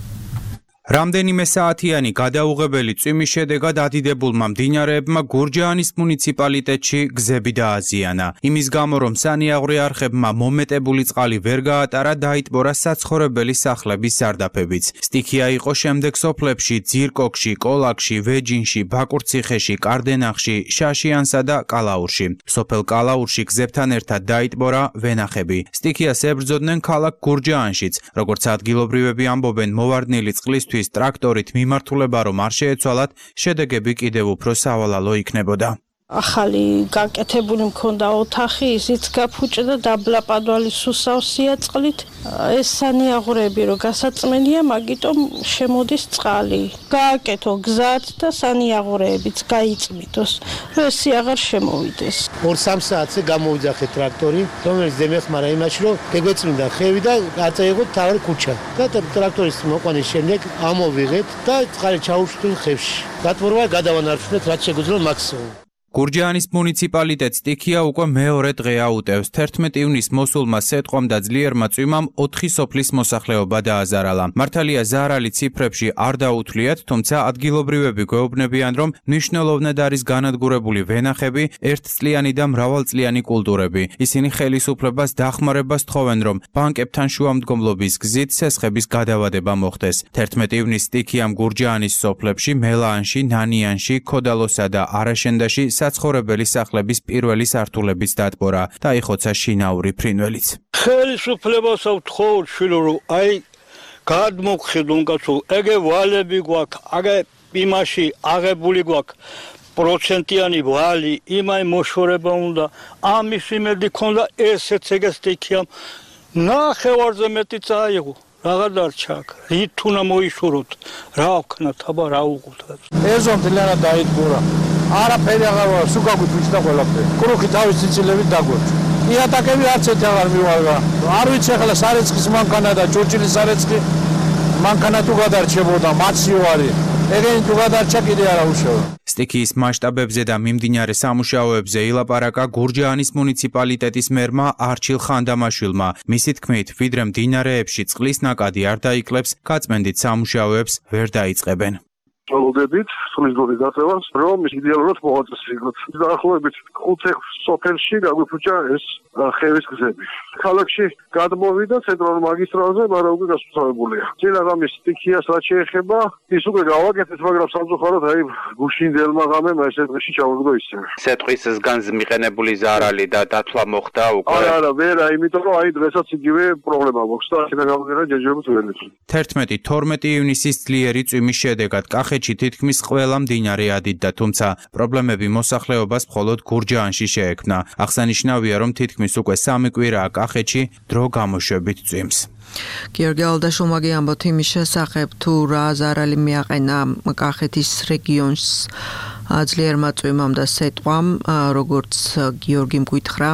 რამდენიმე საათიანი გადაუღებელი წვიმის შედეგად ადიდებულმა მდინარეებმა გურჯაანის მუნიციპალიტეტში გზები დააზიანა. იმის გამო, რომ სანიაღვრე არხებმა მომეტებული წყალი ვერ გაატარა, დაიტბორა საცხოვრებელი სახლების სარდაფებიც. სტიქია იყო შემდეგ სოფლებში ძირკოქში, კოლაკში, ვეჯინში, ბაკურციხეში, კარდენახში, შაშიანსა და კალაურში. სოფელ კალაურში გზებთან ერთად დაიტბორა ვენახები. სტიქიას ებრძოდნენ ქალაქ გურჯაანშიც. როგორც ადგილობრივები ამბობენ, მოვარდნილი წყლის ტრაქტორით მიმართულება რომ არ შეეცვალათ, შედეგები კიდევ უფრო სავალალო იქნებოდა. ახალი გაკეთებული მქონდა ოთახი, ისიც გაფუჭდა დაბლაპადვალი სუსავსია წყლით. ეს სანიაღვრები რომ გასაწმენია, მაგიტომ შემოდის წყალი. გააკეთო გზაც და სანიაღვრეებიც გაიწმიდოს, რომ ეს აღარ შემოვიდეს. ორ-სამ საათზე გამოვიძახეთ ტრაქტორი, რომელიც დემეხმარა იმაში, რომ გეგვეწმინდა ხევი და აწეიღოთ თავი ქუჩა. და ტრაქტორის მოყვანის შემდეგ ამოვიღეთ და წყალი ჩაუშვით ხევში. გატბორვა გადავანარჩუნეთ რაც შეგვიძლია მაქსიმუმ. გურჯაანის მუნიციპალიტეტს სტიქია უკვე მეორე დღეა უტევს. თერთმეტი ივნისს მოსულმა სეტყვამ და ძლიერმა წვიმამ ოთხი სოფლის მოსახლეობა დააზარალა. მართალია ზარალი ციფრებში არ დაუთვლიათ, თუმცა ადგილობრივები გვეუბნებიან, რომ მნიშვნელოვნად არის განადგურებული ვენახები, ერთწლიანი და მრავალწლიანი კულტურები. ისინი ხელისუფლებას დახმარებას თხოვენ, რომ ბანკებთან შუამდგომლობის გზით სესხების გადავადება მოხდეს. თერთმეტი ივნისს სტიქიამ გურჯაანის სოფლებში, მელაანში, ნანიანში, ქოდალოსა და არაშენდაში საცხოვრებელი სახლების პირველი სართულებიც დატბორა. დაიხოცა შინაური ფრინველიც. ხელისუფლებას ვთხოვთ, შვილო, რომ აი გადმოგხედონ კაცო, ეგე ვალები გვაქვს, აგე იმაში აღებული გვაქვს პროცენტიანი ვალი, იმაი მოშორება უნდა, ამის იმედი ქონდა ესეც ეგეს სტიქიამ ნახევარზე მეტი წაიღო. Raga darçak, rituna moishurut, ra vknat, aba ra uqut. Ezom დილიანად დაიტბურა. არაფერი აღარ ვარ, სუგაგუთ ვიცდა ყველაფერი. კრუხი თავის ციცილებით დაგვერჩა. იატაკები არც ერთი აღარ მივარგა. არ ვიცი ახლა სარეცხის მანქანა და ჭურჭილის სარეცხი მანქანა თუ გადარჩებოდა, მაცი ვარი. ეგენი თუ გადარჩა კიდე არა უშევა. სტიქიის მასშტაბებზე და მიმდინარე სამუშაოებზე ილაპარაკა გურჯაანის მუნიციპალიტეტის მერმა არჩილ ხანდამაშვილმა. მისი თქმით, ვიდრე მდინარეებში წყლის ნაკადი არ დაიკლებს, გაწმენდით სამუშაოებს ვერ დაიწყებენ. Ველოდებით წყლის დონის დაწევას, რომ იდეალურად მოაწესრიგოთ. დაახლოებით ხუთი სოფელში გაგვიფუჭა ეს ხევის გზები. ქალაქში გადმოვიდა ცენტრალურ მაგისტრალზე, მაგრამ უკვე გასუფთავებულია. წინა ღამის სტიქიას რაც შეეხება, ის უკვე გავაკეთეთ, მაგრამ სამწუხაროდ აი გუშინდელმა ღამემ ეს დღეში ჩავაგდო ისევე. სეტყვის ზგანს მიყენებული ზარალი და დათვლა მოხდა უკვე. არა, არა, ვერა, იმიტომ რომ აი დღესაც იგივე პრობლემა გვაქვს და აქედან გამომდინარე ჯერჯერობით ვერ ვიცი. თერთმეტი თორმეტი ივნისის ძლიერი წვიმის შედეგად კახეთში თითქმის ყველა მდინარე ადიდდა, თუმცა პრობლემები მოსახლეობას მხოლოდ გურჯაანში შეექმნა. აღსანიშნავია, რომ თითქმის უკვე სამი კვირაა კახეთში დრო გამოშვებით წვიმს. გიორგი ალდაშვილმა ამბობთ იმის შესახებ, თუ რა ზარალი მიაყენა კახეთის რეგიონს ძლიერმა წვიმამ და სეტყვამ, როგორც გიორგიმ გითხრა,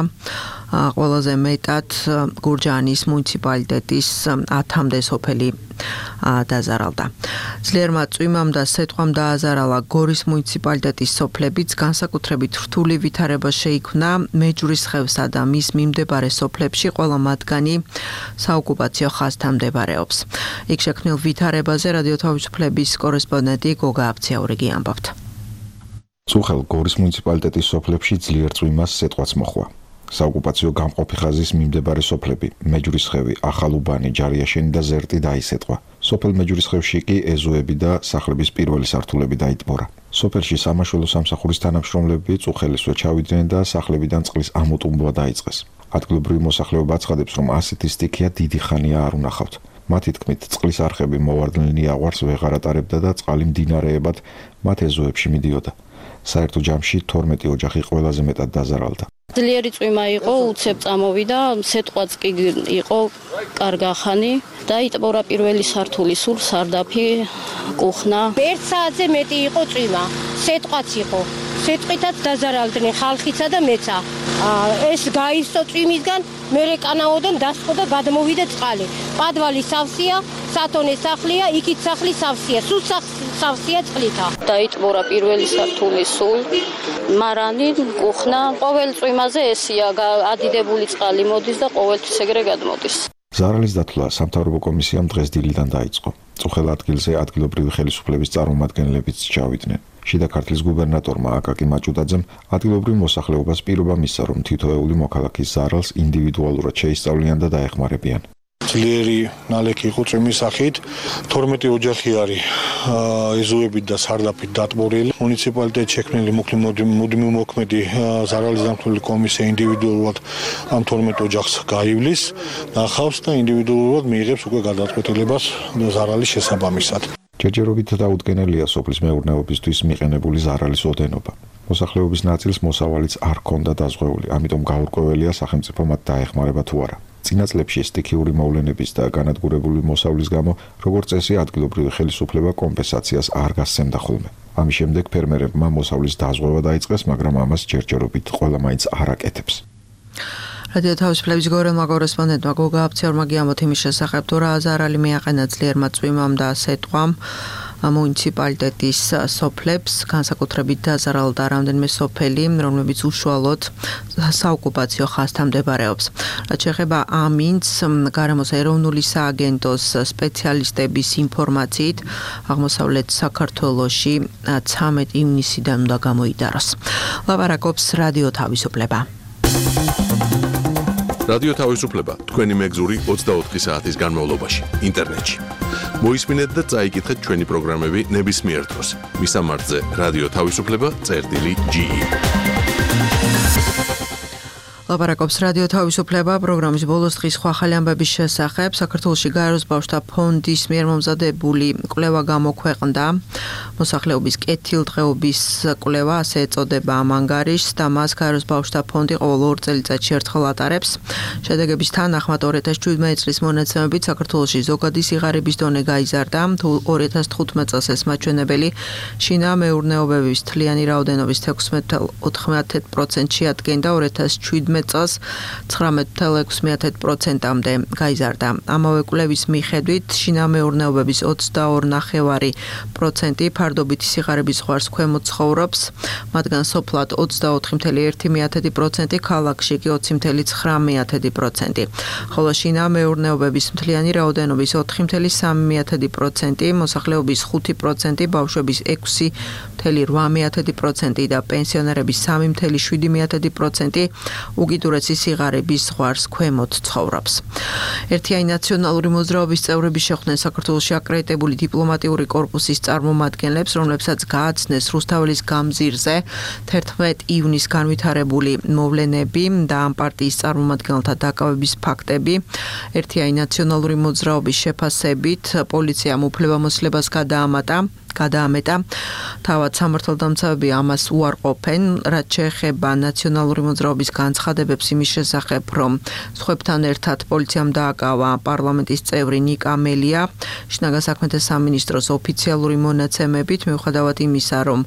ყველაზე მეტად გურჯაანის მუნიციპალიტეტის ათამდე სოფელი დაზარალდა. ძლიერმა წვიმამ და სეტყვამ დააზარალა გორის მუნიციპალიტეტის სოფლებიც, განსაკუთრებით რთული ვითარება შეიქმნა მეჯურის ხევსა და მის მიმდებარე სოფლებში, ყველა მათგანი საოკუპაციო ხაზთან მდებარეობს. იქ შექმნილ ვითარებაზე რადიო თავისუფლების კორესპონდენტი გოგა აფციაურიგი ამბობთ. სუხელ გორის მუნიციპალიტეტის სოფლებში ძლიერ წვიმას სეტყვაც მოხვა. საოკუპაციო გამყოფი ხაზის მიმდებარე სოფლები, მეჯურისხევი, ახალუბანი, ჯარიაშენი და ზერტი დაისეტყვა. სოფელ მეჯურისხევში კი ეზოები და სახლების პირველი სართულები დაიტბორა. სოფელში სამაშველო სამსახურის თანამშრომლები წუხელისვე ჩავიდნენ და სახლებიდან წყლის ამოტუმბვა დაიწყეს. ადგილობრივი მოსახლეობა აცხადებს, რომ ასეთი სტიქია დიდი ხანია არ უნახავთ. მათი თქმით, წყლის არხები მოვარდნილ ნიაღვარს ვეღარ ატარებდა და წყალი მდინარეებად მათ ეზოებში მიდიოდა. საერთო ჯამში თორმეტი ოჯახი ყველაზე მეტად დაზარალდა. ძლიერი წვიმა იყო, უცებ წამოვიდა, სეტყვაც კი იყო კარგახანი. დაიტბორა პირველი სართული, სულ სარდაფი, კუხნა. ერთ საათზე მეტი იყო წვიმა, სეტყვაც იყო. სეტყვითაც დაზარალდნენ ხალხიცა და მეცა. ეს გაისწო წვიმისგან, მერე კანაოდან დასწყო და გადმოვიდა წყალი. პადვალი სავსეა, სათონე სახლია, იქით სახლი სავსეა, სულ სავსეა წყლითა. დაიტბორა პირველი სართული, სულ მარანი, კუხნა. ყოველ წვიმაზე ესია, ადიდებული წყალი მოდის და ყოველთვის ეგრე გადმოდის. ზარალის დათვლა სამთავრობო კომისიამ დღეს დილიდან დაიწყო. წუხელ ადგილზე ადგილობრივი ხელისუფლების წარმომადგენლებიც ჩავიდნენ. შიდა ქართლის გუბერნატორმა აკაკი მაჭუტაძემ ადგილობრივ მოსახლეობას პირობა მისცა, რომ თითოეული მოქალაქის ზარალს ინდივიდუალურად შეისწავლიან და დაეხმარებიან. ძლიერი ნალექი იყო წვიმის სახით, თორმეტი ოჯახი არის ეზოებით და სარდაფით დატბორილი. მუნიციპალიტეტში შექმნილი მუდმივ მოქმედი ზარალის დამცველი კომისია ინდივიდუალურად ამ თორმეტ ოჯახს გაივლის, ნახავს და ინდივიდუალურად მიიღებს უკვე გადაწყვეტილებას ზარალის შესაბამისად. ჯერჯერობით დაუდგენელია სოფლის მეურნეობისთვის მიყენებული ზარალის ოდენობა. მოსახლეობის ნაწილს მოსავალიც არ ჰქონდა დაზღვეული, ამიტომ გაურკვეველია სახელმწიფო მათ დაეხმარება თუ არა. წინა წლებში სტიქიური მოვლენების და განადგურებული მოსავლის გამო, როგორც წესი, ადგილობრივი ხელისუფლება კომპენსაციას არ გასცემდა ხოლმე. ამის შემდეგ ფერმერებმა მოსავლის დაზღვევა დაიწყეს, მაგრამ ამას ჯერჯერობით ყველა მაინც არ აკეთებს. რადიო თავისუფლების გორელმა კორესპონდენტმა გოგა აფციორმა გიამოთ იმის შესახებ, თუ რა ზარალი მიაყენა ძლიერმა წვიმამ და სეტყვამ მუნიციპალიტეტის სოფლებს, განსაკუთრებით დაზარალდა რამდენიმე სოფელი, რომლებიც უშუალოდ საოკუპაციო ხაზთან მდებარეობს. რაც შეეხება ამინდს, გარემოს ეროვნული სააგენტოს სპეციალისტების ინფორმაციით, აღმოსავლეთ საქართველოში ცამეტი ივნისიდან უნდა გამოიდაროს. ლაპარაკობს რადიო თავისუფლება. რადიო თავისუფლება თქვენი მეგზური ოცდაოთხი საათის განმავლობაში ინტერნეტში. მოისმინეთ და წაიკითხეთ ჩვენი პროგრამები ნებისმიერ დროს. მისამართზე რადიო თავისუფლება წერტილი ჯი. ლაპარაკობს რადიო თავისუფლება პროგრამის ბოლოს დღის სხვა ახალი ამბების შესახებ. საქართველოში გაეროს ბავშვთა ფონდის მიერ მომზადებული კვლევა გამოქვეყნდა. მოსახლეობის კეთილდღეობის კვლევა, ასე ეწოდება ამ ანგარიშს და მას გაეროს ბავშვთა ფონდი ყოველ ორ წელიწადში ერთხელ ატარებს. შედეგების თანახმად ორი ათას შვიდმეტი წლის მონაცემებით საქართველოში ზოგადი სიღარიბის დონე გაიზარდა. თუ ორი ათას თხუთმეტ წელს ეს მაჩვენებელი შინა მეურნეობების თლიანი რაოდენობის თექვსმეტ ათას ოთხმოცდაათი პროცენტში ადგენდა, ორი ათას შვიდმეტ წელს ცხრამეტ ათას ექვსმოცდაათი პროცენტამდე გაიზარდა. ამავე კვლევის მიხედვით შინა მეურნეობების ოცდაორი ნახევარი პროცენტი ფარდობითი სიღარიბის ზღვარს ქვემოთ ცხოვრობს, მათგან სოფლად ოცდაოთხი კoma ერთი პროცენტი, ქალაქში კი ოცი კoma ცხრა პროცენტი. ხოლო შინა მეურნეობების მთლიანი რაოდენობის ოთხი კoma სამი პროცენტი, მოსახლეობის ხუთი პროცენტი, ბავშვების ექვსი კoma რვა პროცენტი და პენსიონერების სამი კoma შვიდი პროცენტი უკიდურესი სიღარიბის ზღვარს ქვემოთ ცხოვრობს. ერთიანი ნაციონალური მოძრაობის წევრები შეხვდნენ საქართველოში აკრედიტებული დიპლომატიური კორპუსის წარმომადგენლებს, რომლებსაც გააცნეს რუსთაველის გამზირზე თერთმეტი ივნისს განვითარებული მოვლენები და ამ პარტიის წარმომადგენელთა დაკავების ფაქტები. ერთიანი ნაციონალური მოძრაობის შეფასებით პოლიციამ უფლებამოსილებას გადაამატა გადაამეტა. თავად სამართალდამცავები ამას უარყოფენ, რაც შეეხება ნაციონალური მოძრაობის განცხადებებს იმის შესახებ, რომ სხვებთან ერთად პოლიციამ დააკავა პარლამენტის წევრი ნიკა მელია, შინაგან საქმეთა სამინისტროს ოფიციალური მონაცემებით, მიუხედავად იმისა, რომ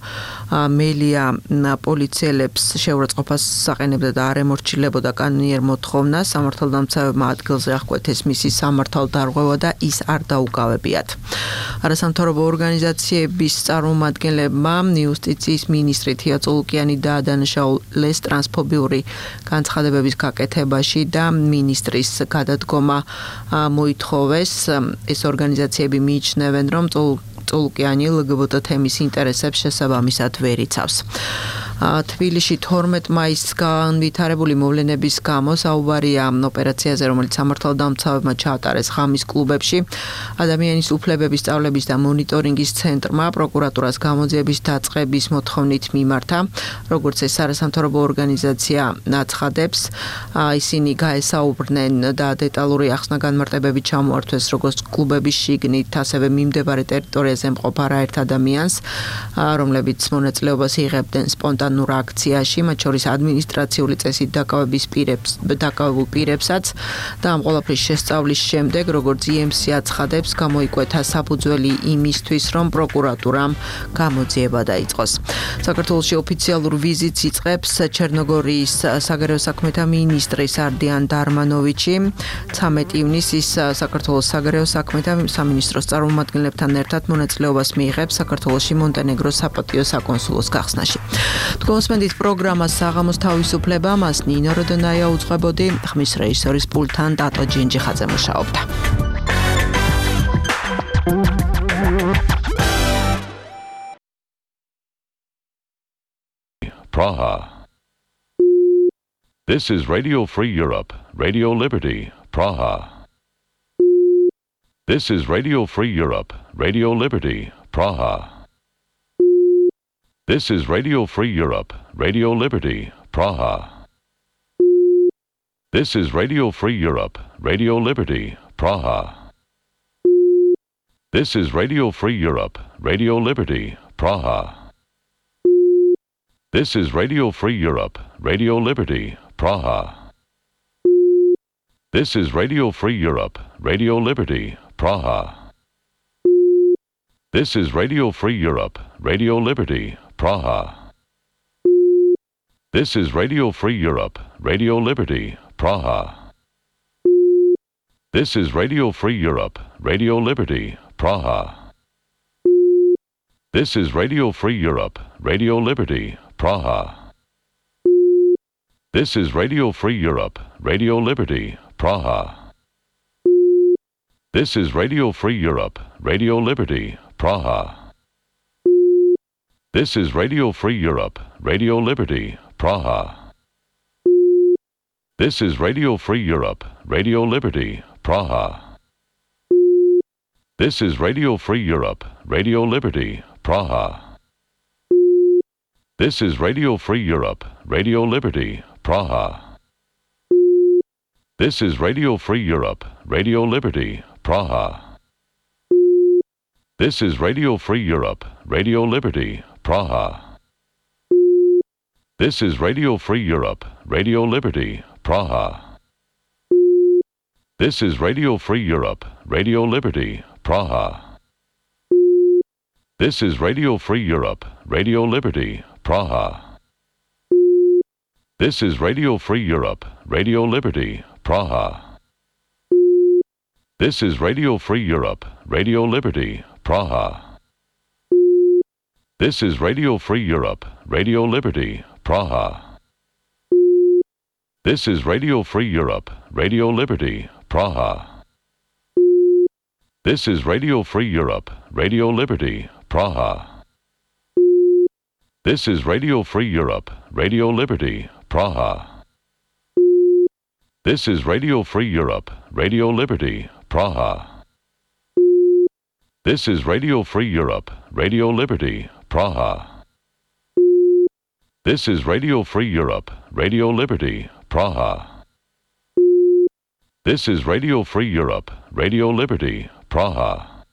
მელია პოლიციელებს შეურაცხყოფას საყენებდა და არ ემორჩილებოდა კანონიერ მოთხოვნას, სამართალდამცავებმა ადგილზე აღკვეთეს მისი სამართალდარღვევა და ის არ დაუკავებიათ. არასამთავრობო ორგანიზაციების წარმომადგენლებმა იუსტიციის მინისტრი თია წულუკიანი დაადანაშაულეს ტრანსფობიური განცხადებების გაკეთებაში და მინისტრის გადადგომა მოითხოვეს. ეს ორგანიზაციები მიიჩნევენ, რომ წულუკიანი ლგბტ თემის ინტერესებს შესაბამისად ვერ იცავს. თბილისში თორმეტ მაისს განვითარებული მოვლენების გამო საუბარია ოპერაციაზე, რომელიც სამართალდამცავებმა ჩაატარეს ღამის კლუბებში. ადამიანის უფლებების სწავლების და მონიტორინგის ცენტრმა პროკურატურას გამოძიების დაწყების მოთხოვნით მიმართა, როგორც ეს არასამთავრობო ორგანიზაცია აცხადებს. ისინი გაესაუბრნენ და დეტალური ახსნა განმარტებები ჩამოართვეს როგორც კლუბების შიგნით, ასევე მიმდებარე ტერიტორიაზე მყოფ არაერთ ადამიანს, რომლებიც მონაწილეობას იღებდნენ სპონტანურ აქციაში, მათ შორის ადმინისტრაციული წესით დაკავების პირებს, დაკავებულ პირებსაც და ამ ყველაფრის შესწავლის შემდეგ, როგორც ი ემ სი აცხადებს, გამოიკვეთა საფუძველი იმისთვის, რომ პროკურატურამ გამოძიება დაიწყოს. საქართველოში ოფიციალურ ვიზიტს იწყებს ჩერნოგორიის საგარეო საქმეთა მინისტრი სარდიან დარმანოვიჩი. ცამეტი ივნისის საქართველოს საგარეო საქმეთა სამინისტროს წარმომადგენლებთან ერთად მონაწილეობას მიიღებს საქართველოში მონტენეგროს საპატიო საკონსულოს გახსნაში. თქვენსმენდით პროგრამა საღამოს თავისუფლება, მას ნინო როდონაია უძღვებოდი, ხმის რეჟისორის პულტთან ტატო ჯინჯიხაძე მუშაობდა. Praha. This is Radio Free Europe, Radio Liberty, Praha. This is Radio Free Europe, Radio Liberty, Praha. This is Radio Free Europe, Radio Liberty, Praha. This is Radio Free Europe, Radio Liberty, Praha. This is Radio Free Europe, Radio Liberty, Praha. This is Radio Free Europe, Radio Liberty, Praha. This is Radio Free Europe, Radio Liberty, Praha. This is Radio Free Europe, Radio Liberty, Praha. This is Radio Free Europe, Radio Liberty, Praha. This is Radio Free Europe, Radio Liberty, Praha. This is Radio Free Europe, Radio Liberty, Praha. This is Radio Free Europe, Radio Liberty, Praha. This is Radio Free Europe, Radio Liberty, Praha. This is Radio Free Europe, Radio Liberty, Praha. This is Radio Free Europe, Radio Liberty, Praha. This is Radio Free Europe, Radio Liberty, Praha. This is Radio Free Europe, Radio Liberty, Praha. This is Radio Free Europe, Radio Liberty, Praha. This is Radio Free Europe, Radio Liberty, Praha. This is Radio Free Europe, Radio Liberty, Praha. This is Radio Free Europe, Radio Liberty, Praha. This is Radio Free Europe, Radio Liberty, Praha. This is Radio Free Europe, Radio Liberty, Praha. This is Radio Free Europe, Radio Liberty, Praha. This is Radio Free Europe, Radio Liberty, Praha. This is Radio Free Europe, Radio Liberty, Praha. This is Radio Free Europe, Radio Liberty, Praha. This is Radio Free Europe, Radio Liberty, Praha. This is Radio Free Europe, Radio Liberty, Praha. This is Radio Free Europe, Radio Liberty, Praha. This is Radio Free Europe, Radio Liberty, Praha. This is Radio Free Europe, Radio Liberty, Praha.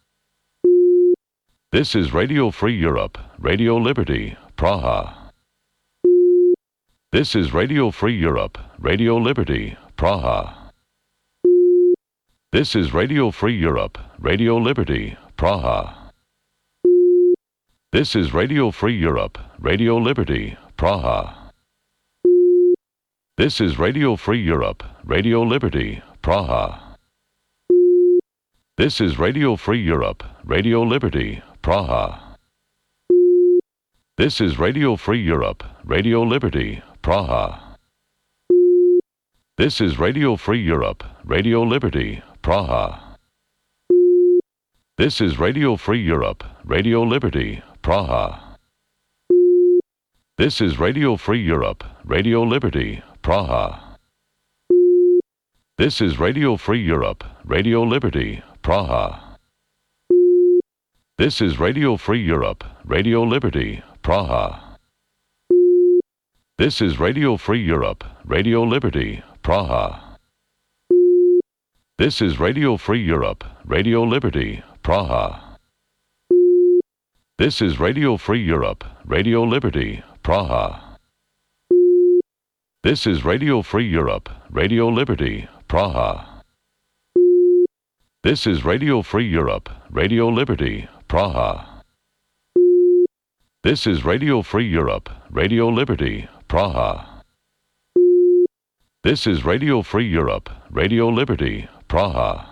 This is Radio Free Europe, Radio Liberty, Praha. This is Radio Free Europe, Radio Liberty, Praha. This is Radio Free Europe, Radio Liberty, Praha. This is Radio Free Europe, Radio Liberty, Praha. This is Radio Free Europe, Radio Liberty, Praha. This is Radio Free Europe, Radio Liberty, Praha. This is Radio Free Europe, Radio Liberty, Praha. This is Radio Free Europe, Radio Liberty, Praha. This is Radio Free Europe, Radio Liberty, Praha. This is Radio Free Europe, Radio Liberty, Praha. This is Radio Free Europe, Radio Liberty, Praha. This is Radio Free Europe, Radio Liberty, Praha. This is Radio Free Europe, Radio Liberty, Praha. This is Radio Free Europe, Radio Liberty, Praha. This is Radio Free Europe, Radio Liberty, Praha. This is Radio Free Europe, Radio Liberty, Praha. This is Radio Free Europe, Radio Liberty, Praha. This is Radio Free Europe, Radio Liberty, Praha. This is Radio Free Europe, Radio Liberty, Praha.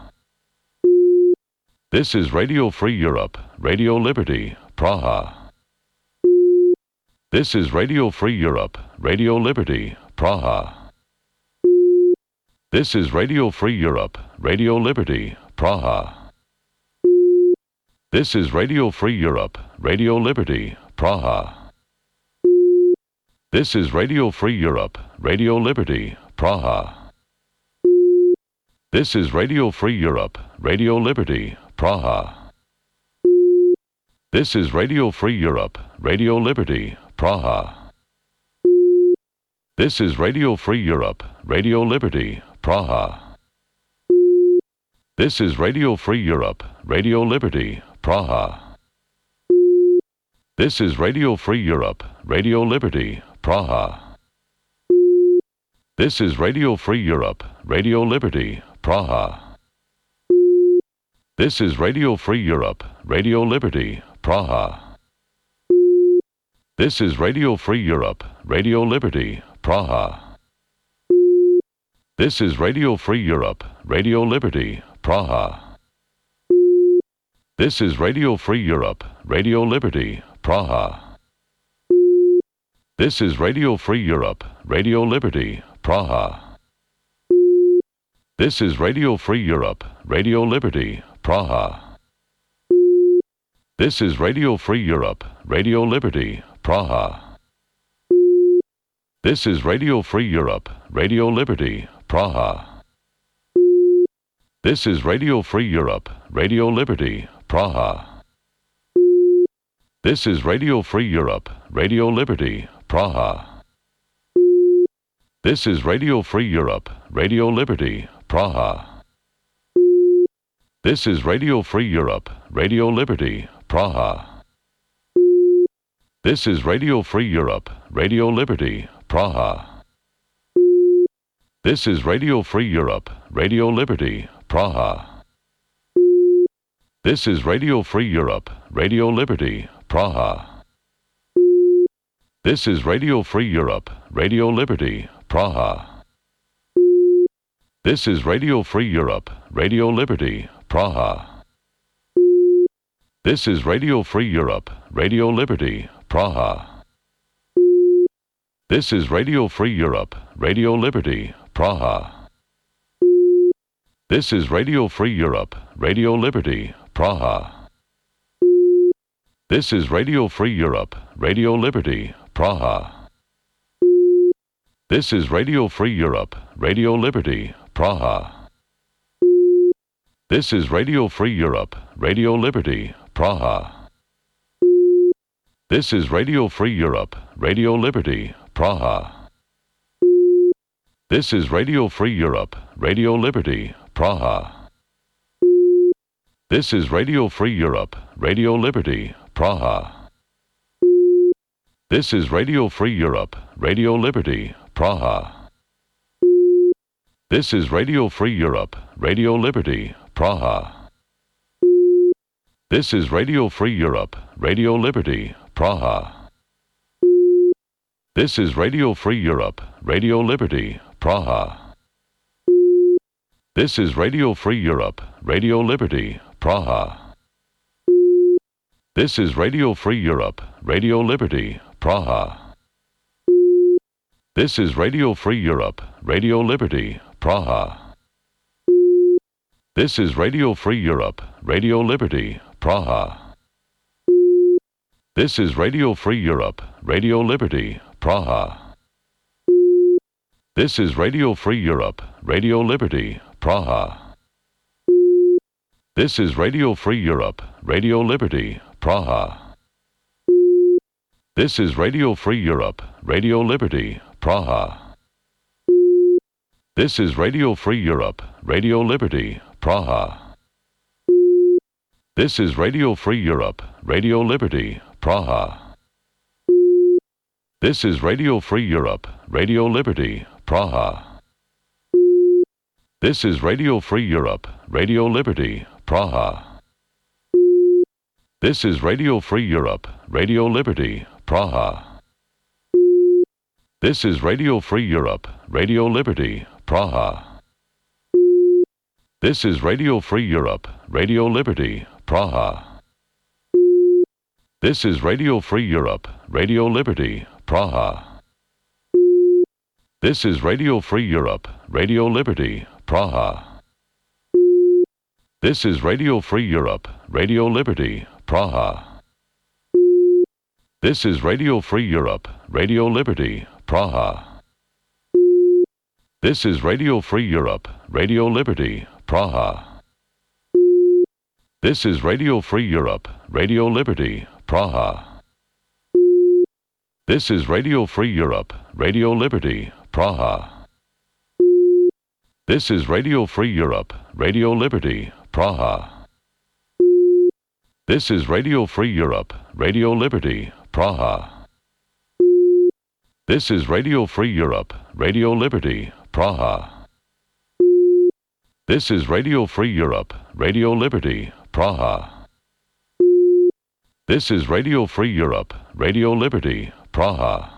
This is Radio Free Europe, Radio Liberty, Praha. This is Radio Free Europe, Radio Liberty, Praha. This is Radio Free Europe, Radio Liberty, Praha. This is Radio Free Europe, Radio Liberty, Praha. This is Radio Free Europe, Radio Liberty, Praha. This is Radio Free Europe, Radio Liberty, Praha. This is Radio Free Europe, Radio Liberty, Praha. This is Radio Free Europe, Radio Liberty, Praha. This is Radio Free Europe, Radio Liberty, Praha. This is Radio Free Europe, Radio Liberty, Praha. This is Radio Free Europe, Radio Liberty, Praha. This is Radio Free Europe, Radio Liberty, Praha. This is Radio Free Europe, Radio Liberty, Praha. This is Radio Free Europe, Radio Liberty, Praha. This is Radio Free Europe, Radio Liberty, Praha. This is Radio Free Europe, Radio Liberty, Praha. This is Radio Free Europe, Radio Liberty, Praha. This is Radio Free Europe, Radio Liberty, Praha. This is Radio Free Europe, Radio Liberty, Praha. This is Radio Free Europe, Radio Liberty, Praha. This is Radio Free Europe, Radio Liberty, Praha. This is Radio Free Europe, Radio Liberty, Praha. This is Radio Free Europe, Radio Liberty, Praha. This is Radio Free Europe, Radio Liberty, Praha. This is Radio Free Europe, Radio Liberty, Praha. This is Radio Free Europe, Radio Liberty, Praha. This is Radio Free Europe, Radio Liberty, Praha. This is Radio Free Europe, Radio Liberty, Praha. This is Radio Free Europe, Radio Liberty, Praha. This is Radio Free Europe, Radio Liberty, Praha. This is Radio Free Europe, Radio Liberty, Praha. This is Radio Free Europe, Radio Liberty, Praha. This is Radio Free Europe, Radio Liberty, Praha. This is Radio Free Europe, Radio Liberty, Praha. This is Radio Free Europe, Radio Liberty, Praha. This is Radio Free Europe, Radio Liberty, Praha. This is Radio Free Europe, Radio Liberty, Praha. This is Radio Free Europe, Radio Liberty, Praha. This is Radio Free Europe, Radio Liberty, Praha. This is Radio Free Europe, Radio Liberty, Praha. This is Radio Free Europe, Radio Liberty, Praha. This is Radio Free Europe, Radio Liberty, Praha. This is Radio Free Europe, Radio Liberty, Praha. This is Radio Free Europe, Radio Liberty, Praha. This is Radio Free Europe, Radio Liberty, Praha. This is Radio Free Europe, Radio Liberty, Praha. This is Radio Free Europe, Radio Liberty, Praha. This is Radio Free Europe, Radio Liberty, Praha. This is Radio Free Europe, Radio Liberty, Praha. This is Radio Free Europe, Radio Liberty, Praha. This is Radio Free Europe, Radio Liberty, Praha. This is Radio Free Europe, Radio Liberty, Praha. This is Radio Free Europe, Radio Liberty, Praha. This is Radio Free Europe, Radio Liberty, Praha. This is Radio Free Europe, Radio Liberty, Praha. This is Radio Free Europe, Radio Liberty, Praha. This is Radio Free Europe, Radio Liberty, Praha. This is Radio Free Europe, Radio Liberty, Praha. This is Radio Free Europe, Radio Liberty, Praha. This is Radio Free Europe, Radio Liberty, Praha. This is Radio Free Europe, Radio Liberty, Praha. This is Radio Free Europe, Radio Liberty, Praha. This is Radio Free Europe, Radio Liberty, Praha. This is Radio Free Europe, Radio Liberty, Praha. This is Radio Free Europe, Radio Liberty, Praha. This is Radio Free Europe, Radio Liberty, Praha. This is Radio Free Europe, Radio Liberty, Praha. This is Radio Free Europe, Radio Liberty, Praha.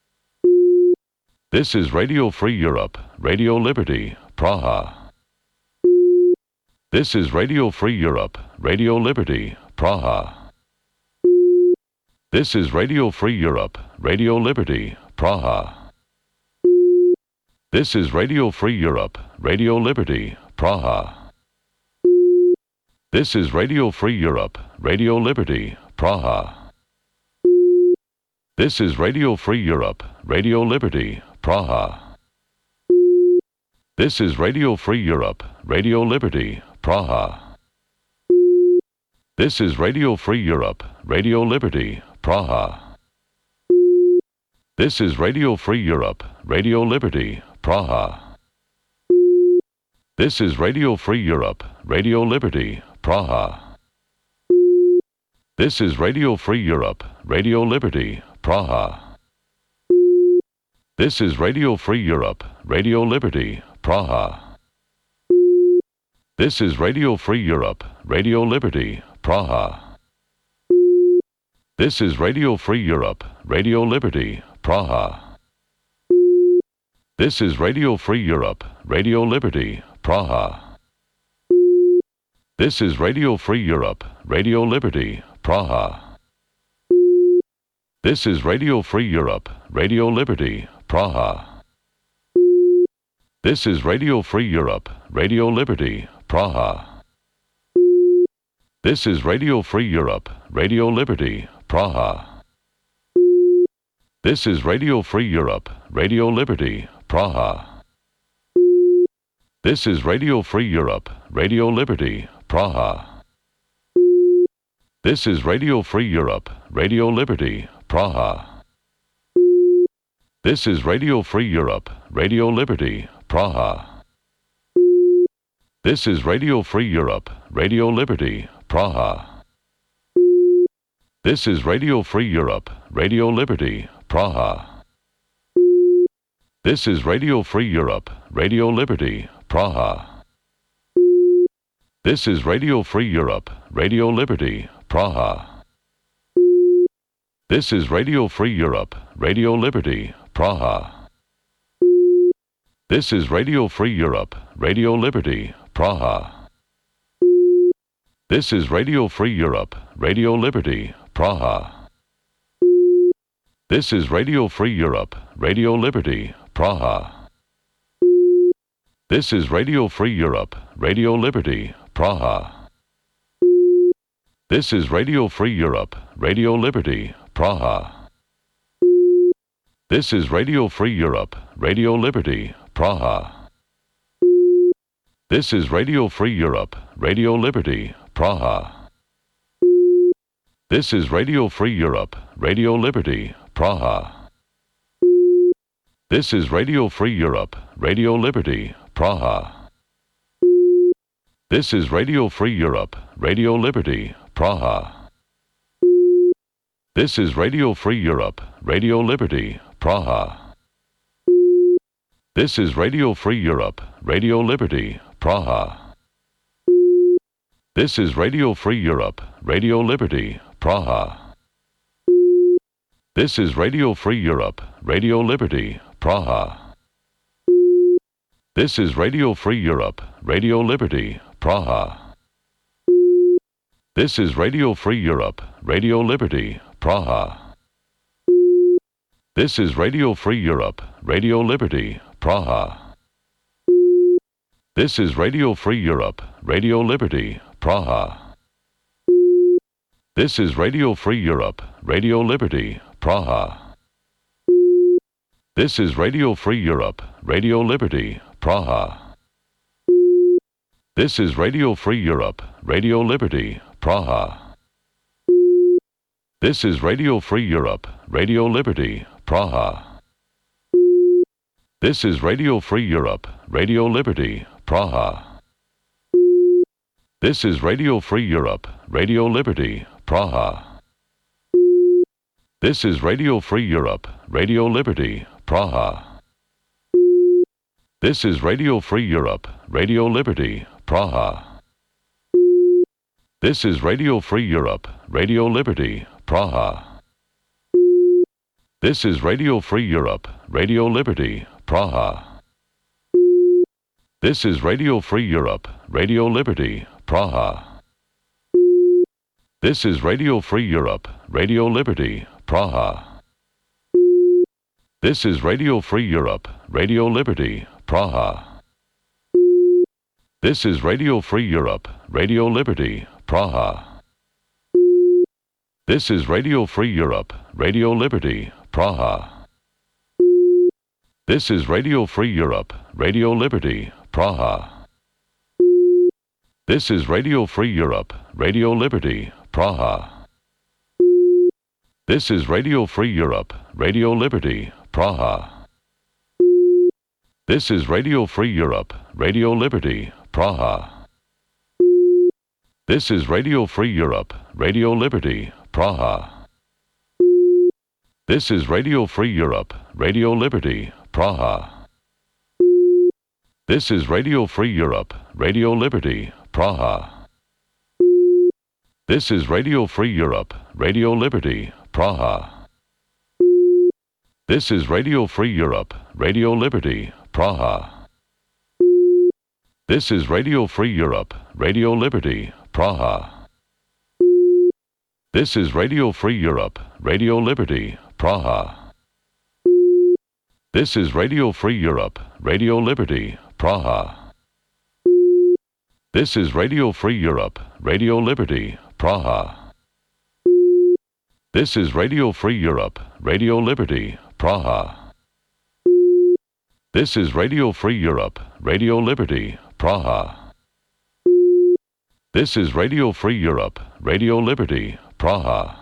This is Radio Free Europe, Radio Liberty, Praha. This is Radio Free Europe, Radio Liberty, Praha. This is Radio Free Europe, Radio Liberty, Praha. This is Radio Free Europe, Radio Liberty, Praha. This is Radio Free Europe, Radio Liberty, Praha. This is Radio Free Europe, Radio Liberty, Praha. This is Radio Free Europe, Radio Liberty, Praha. This is Radio Free Europe, Radio Liberty, Praha. This is Radio Free Europe, Radio Liberty, Praha. This is Radio Free Europe, Radio Liberty, Praha. This is Radio Free Europe, Radio Liberty, Praha. This is Radio Free Europe, Radio Liberty, Praha. This is Radio Free Europe, Radio Liberty, Praha. This is Radio Free Europe, Radio Liberty, Praha. This is Radio Free Europe, Radio Liberty, Praha. This is Radio Free Europe, Radio Liberty, Praha. This is Radio Free Europe, Radio Liberty, Praha. This is Radio Free Europe, Radio Liberty, Praha. This is Radio Free Europe, Radio Liberty, Praha. This is Radio Free Europe, Radio Liberty, Praha. This is Radio Free Europe, Radio Liberty, Praha. This is Radio Free Europe, Radio Liberty, Praha. This is Radio Free Europe, Radio Liberty, Praha. This is Radio Free Europe, Radio Liberty, Praha. This is Radio Free Europe, Radio Liberty, Praha. This is Radio Free Europe, Radio Liberty, Praha. This is Radio Free Europe, Radio Liberty, Praha. This is Radio Free Europe, Radio Liberty, Praha. This is Radio Free Europe, Radio Liberty, Praha. This is Radio Free Europe, Radio Liberty, Praha. This is Radio Free Europe, Radio Liberty, Praha. This is Radio Free Europe, Radio Liberty, Praha. This is Radio Free Europe, Radio Liberty, Praha. This is Radio Free Europe, Radio Liberty, Praha. This is Radio Free Europe, Radio Liberty, Praha. This is Radio Free Europe, Radio Liberty, Praha. This is Radio Free Europe, Radio Liberty, Praha. This is Radio Free Europe, Radio Liberty, Praha. This is Radio Free Europe, Radio Liberty, Praha. This is Radio Free Europe, Radio Liberty, Praha. This is Radio Free Europe, Radio Liberty, Praha. This is Radio Free Europe, Radio Liberty, Praha. This is Radio Free Europe, Radio Liberty, Praha. This is Radio Free Europe, Radio Liberty, Praha. This is Radio Free Europe, Radio Liberty, Praha. This is Radio Free Europe, Radio Liberty, Praha. This is Radio Free Europe, Radio Liberty, Praha. This is Radio Free Europe, Radio Liberty, Praha. This is Radio Free Europe, Radio Liberty, Praha. This is Radio Free Europe, Radio Liberty, Praha. This is Radio Free Europe, Radio Liberty, Praha. This is Radio Free Europe, Radio Liberty, Praha. This is Radio Free Europe, Radio Liberty, Praha. This is Radio Free Europe, Radio Liberty, Praha. This is Radio Free Europe, Radio Liberty, Praha. This is Radio Free Europe, Radio Liberty, Praha. This is Radio Free Europe, Radio Liberty, Praha. This is Radio Free Europe, Radio Liberty, Praha. This is Radio Free Europe, Radio Liberty, Praha. This is Radio Free Europe, Radio Liberty, Praha. This is Radio Free Europe, Radio Liberty, Praha. This is Radio Free Europe, Radio Liberty, Praha. This is Radio Free Europe, Radio Liberty, Praha. This is Radio Free Europe, Radio Liberty, Praha. This is Radio Free Europe, Radio Liberty, Praha. This is Radio Free Europe, Radio Liberty, Praha. This is Radio Free Europe, Radio Liberty, Praha. This is Radio Free Europe, Radio Liberty, Praha. This is Radio Free Europe, Radio Liberty, Praha. This is Radio Free Europe, Radio Liberty, Praha. This is Radio Free Europe, Radio Liberty, Praha. This is Radio Free Europe, Radio Liberty, Praha. This is Radio Free Europe, Radio Liberty, Praha. This is Radio Free Europe, Radio Liberty, Praha. This is Radio Free Europe, Radio Liberty, Praha. This is Radio Free Europe, Radio Liberty, Praha. This is Radio Free Europe, Radio Liberty, Praha.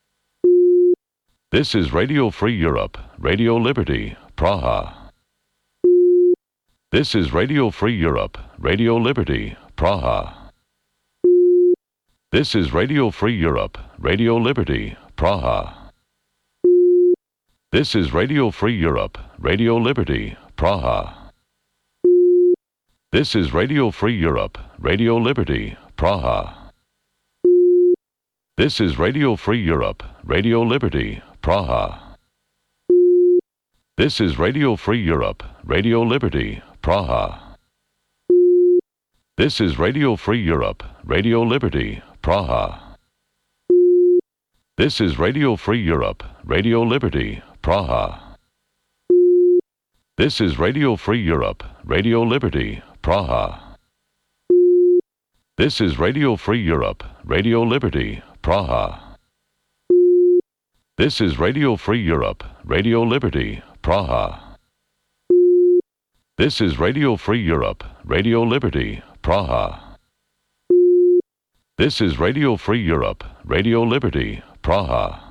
This is Radio Free Europe, Radio Liberty, Praha. This is Radio Free Europe, Radio Liberty, Praha. This is Radio Free Europe, Radio Liberty, Praha. This is Radio Free Europe, Radio Liberty, Praha. This is Radio Free Europe, Radio Liberty, Praha. This is Radio Free Europe, Radio Liberty, Praha. This is Radio Free Europe, Radio Liberty, Praha. This is Radio Free Europe, Radio Liberty, Praha. This is Radio Free Europe, Radio Liberty, Praha. This is Radio Free Europe, Radio Liberty, Praha. This is Radio Free Europe, Radio Liberty, Praha. This is Radio Free Europe, Radio Liberty, Praha. This is Radio Free Europe, Radio Liberty, Praha. This is Radio Free Europe, Radio Liberty, Praha.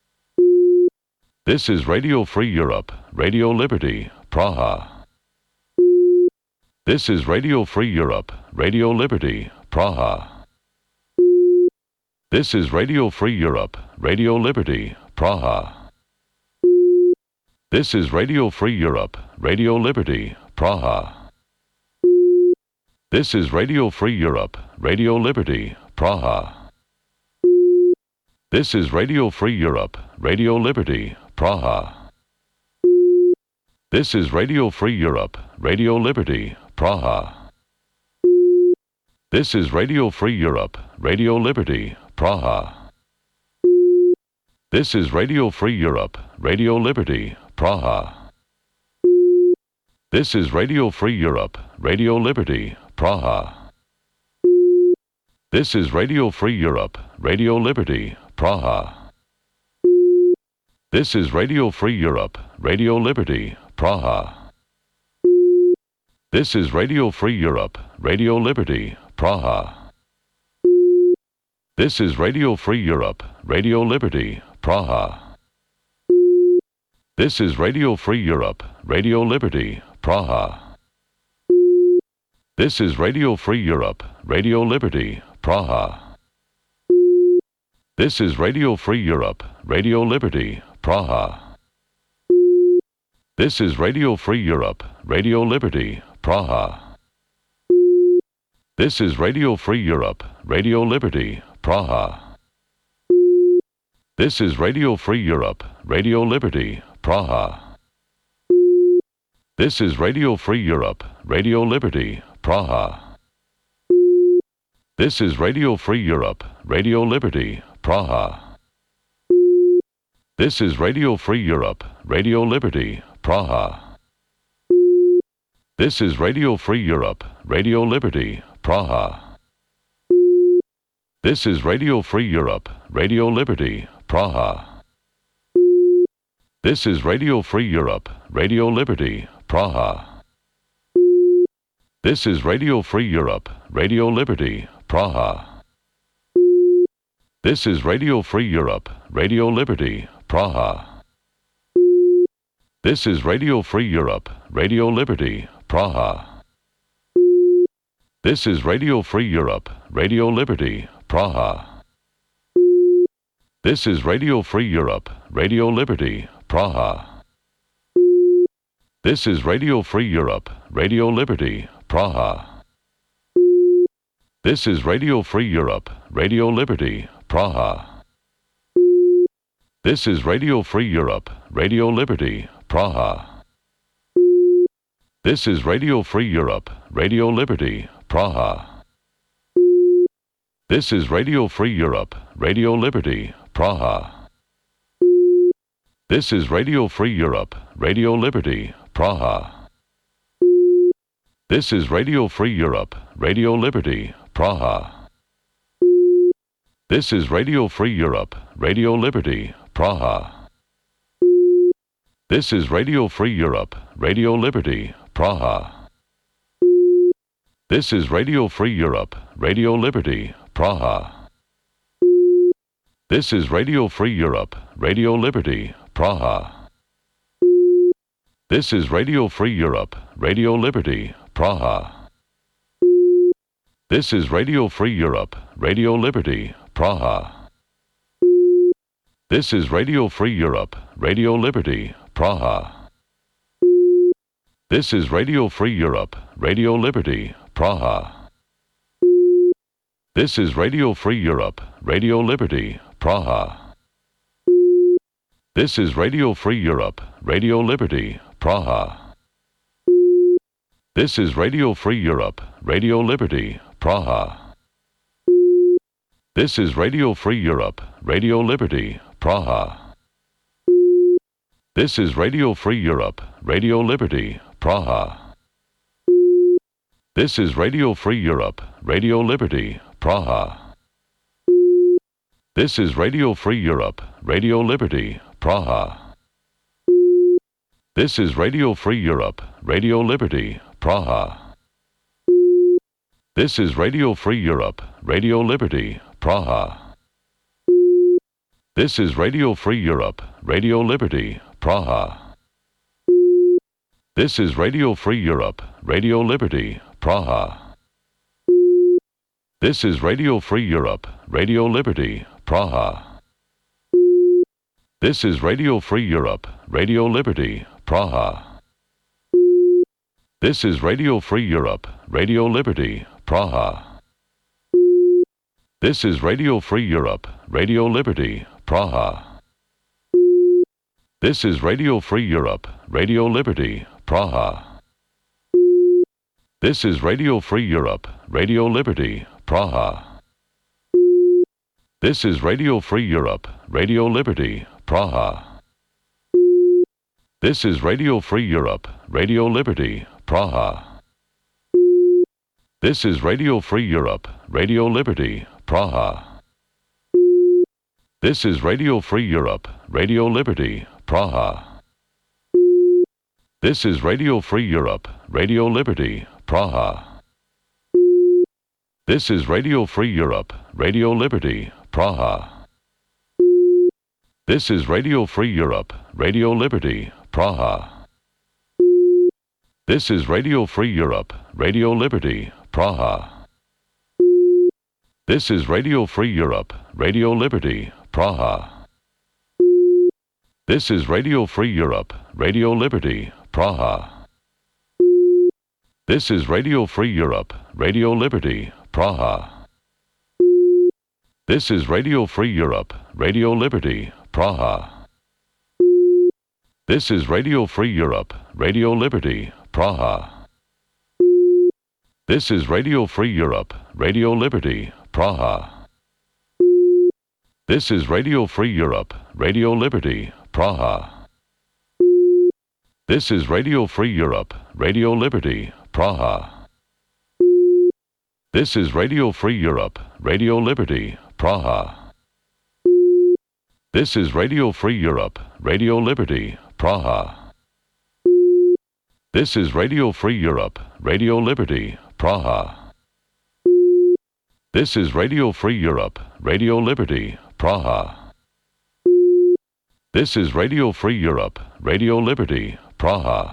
This is Radio Free Europe, Radio Liberty, Praha. This is Radio Free Europe, Radio Liberty, Praha. This is Radio Free Europe, Radio Liberty, Praha. This is Radio Free Europe, Radio Liberty, Praha. This is Radio Free Europe, Radio Liberty, Praha. This is Radio Free Europe, Radio Liberty, Praha. This is Radio Free Europe, Radio Liberty, Praha. This is Radio Free Europe, Radio Liberty, Praha. This is Radio Free Europe, Radio Liberty, Praha. This is Radio Free Europe, Radio Liberty, Praha. This is Radio Free Europe, Radio Liberty, Praha. This is Radio Free Europe, Radio Liberty, Praha. This is Radio Free Europe, Radio Liberty, Praha. This is Radio Free Europe, Radio Liberty, Praha. This is Radio Free Europe, Radio Liberty, Praha. This is Radio Free Europe, Radio Liberty, Praha. This is Radio Free Europe, Radio Liberty, Praha. This is Radio Free Europe, Radio Liberty, Praha. This is Radio Free Europe, Radio Liberty, Praha. This is Radio Free Europe, Radio Liberty, Praha. This is Radio Free Europe, Radio Liberty, Praha. This is Radio Free Europe, Radio Liberty, Praha. This is Radio Free Europe, Radio Liberty, Praha. This is Radio Free Europe, Radio Liberty, Praha. This is Radio Free Europe, Radio Liberty, Praha. This is Radio Free Europe, Radio Liberty, Praha. This is Radio Free Europe, Radio Liberty, Praha. This is Radio Free Europe, Radio Liberty, Praha. This is Radio Free Europe, Radio Liberty, Praha. This is Radio Free Europe, Radio Liberty, Praha. This is Radio Free Europe, Radio Liberty, Praha. This is Radio Free Europe, Radio Liberty, Praha. This is Radio Free Europe, Radio Liberty, Praha. This is Radio Free Europe, Radio Liberty, Praha. This is Radio Free Europe, Radio Liberty, Praha. This is Radio Free Europe, Radio Liberty, Praha. This is Radio Free Europe, Radio Liberty, Praha. This is Radio Free Europe, Radio Liberty, Praha. This is Radio Free Europe, Radio Liberty, Praha. This is Radio Free Europe, Radio Liberty, Praha. This is Radio Free Europe, Radio Liberty, Praha. This is Radio Free Europe, Radio Liberty, Praha. This is Radio Free Europe, Radio Liberty, Praha. This is Radio Free Europe, Radio Liberty, Praha. This is Radio Free Europe, Radio Liberty, Praha. This is Radio Free Europe, Radio Liberty, Praha. This is Radio Free Europe, Radio Liberty, Praha. This is Radio Free Europe, Radio Liberty, Praha. This is Radio Free Europe, Radio Liberty, Praha. This is Radio Free Europe, Radio Liberty, Praha. This is Radio Free Europe, Radio Liberty, Praha. This is Radio Free Europe, Radio Liberty, Praha. This is Radio Free Europe, Radio Liberty, Praha. This is Radio Free Europe, Radio Liberty, Praha. This is Radio Free Europe, Radio Liberty, Praha. This is Radio Free Europe, Radio Liberty, Praha. This is Radio Free Europe, Radio Liberty, Praha. This is Radio Free Europe, Radio Liberty, Praha. This is Radio Free Europe, Radio Liberty, Praha. This is Radio Free Europe, Radio Liberty, Praha. This is Radio Free Europe, Radio Liberty, Praha. This is Radio Free Europe, Radio Liberty, Praha. This is Radio Free Europe, Radio Liberty, Praha. This is Radio Free Europe, Radio Liberty, Praha. This is Radio Free Europe, Radio Liberty, Praha. This is Radio Free Europe, Radio Liberty, Praha. This is Radio Free Europe, Radio Liberty, Praha. This is Radio Free Europe, Radio Liberty, Praha. This is Radio Free Europe, Radio Liberty, Praha. This is Radio Free Europe, Radio Liberty, Praha. This is Radio Free Europe, Radio Liberty, Praha. This is Radio Free Europe, Radio Liberty, Praha. This is Radio Free Europe, Radio Liberty, Praha. This is Radio Free Europe, Radio Liberty, Praha. This is Radio Free Europe, Radio Liberty, Praha. This is Radio Free Europe, Radio Liberty, Praha. This is Radio Free Europe, Radio Liberty, Praha. This is Radio Free Europe, Radio Liberty, Praha. This is Radio Free Europe, Radio Liberty, Praha. This is Radio Free Europe, Radio Liberty, Praha. This is Radio Free Europe, Radio Liberty, Praha. This is Radio Free Europe, Radio Liberty, Praha. This is Radio Free Europe, Radio Liberty, Praha. This is Radio Free Europe, Radio Liberty, Praha.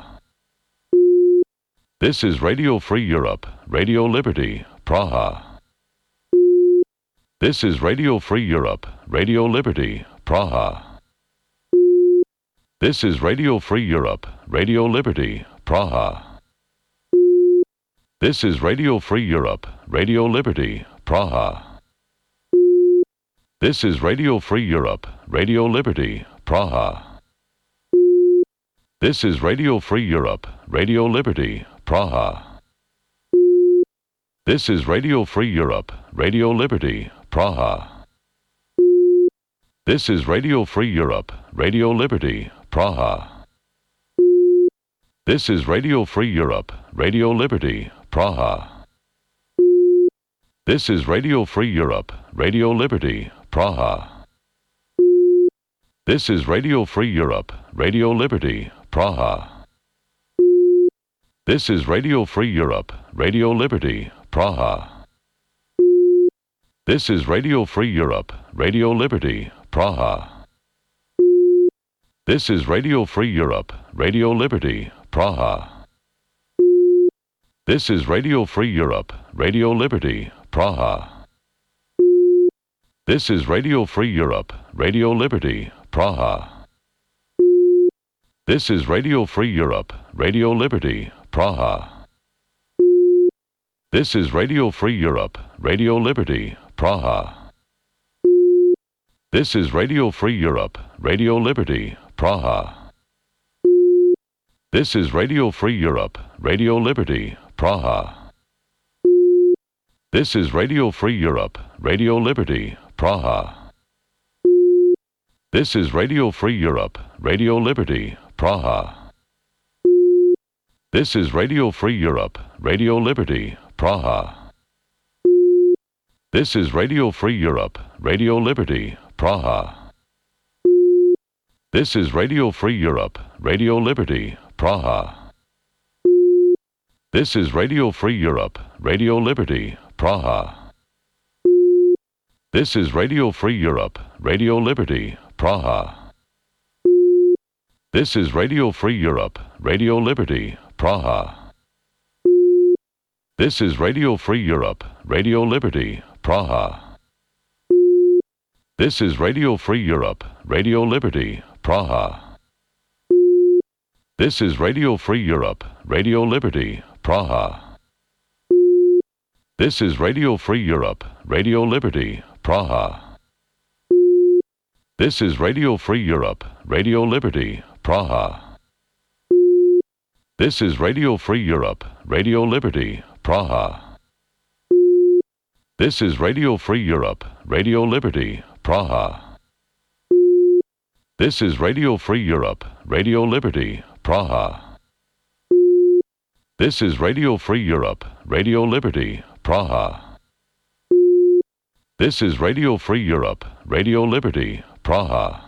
This is Radio Free Europe, Radio Liberty, Praha. This is Radio Free Europe, Radio Liberty, Praha. This is Radio Free Europe, Radio Liberty, Praha. This is Radio Free Europe, Radio Liberty, Praha. This is Radio Free Europe, Radio Liberty, Praha. This is Radio Free Europe, Radio Liberty, Praha. This is Radio Free Europe, Radio Liberty, Praha. This is Radio Free Europe, Radio Liberty, Praha. This is Radio Free Europe, Radio Liberty, Praha. This is Radio Free Europe, Radio Liberty, Praha. This is Radio Free Europe, Radio Liberty, Praha. This is Radio Free Europe, Radio Liberty, Praha. This is Radio Free Europe, Radio Liberty, Praha. This is Radio Free Europe, Radio Liberty, Praha. This is Radio Free Europe, Radio Liberty, Praha. This is Radio Free Europe, Radio Liberty, Praha. This is Radio Free Europe, Radio Liberty, Praha. This is Radio Free Europe, Radio Liberty, Praha. This is Radio Free Europe, Radio Liberty, Praha. This is Radio Free Europe, Radio Liberty, Praha. This is Radio Free Europe, Radio Liberty, Praha. This is Radio Free Europe, Radio Liberty, Praha. This is Radio Free Europe, Radio Liberty, Praha. This is Radio Free Europe, Radio Liberty, Praha. This is Radio Free Europe, Radio Liberty, Praha. This is Radio Free Europe, Radio Liberty, Praha. This is Radio Free Europe, Radio Liberty, Praha. This is Radio Free Europe, Radio Liberty, Praha. This is Radio Free Europe, Radio Liberty, Praha. This is Radio Free Europe, Radio Liberty, Praha. This is Radio Free Europe, Radio Liberty, Praha. This is Radio Free Europe, Radio Liberty, Praha. This is Radio Free Europe, Radio Liberty, Praha. This is Radio Free Europe, Radio Liberty, Praha. This is Radio Free Europe, Radio Liberty, Praha. This is Radio Free Europe, Radio Liberty, Praha. This is Radio Free Europe, Radio Liberty, Praha. This is Radio Free Europe, Radio Liberty, Praha.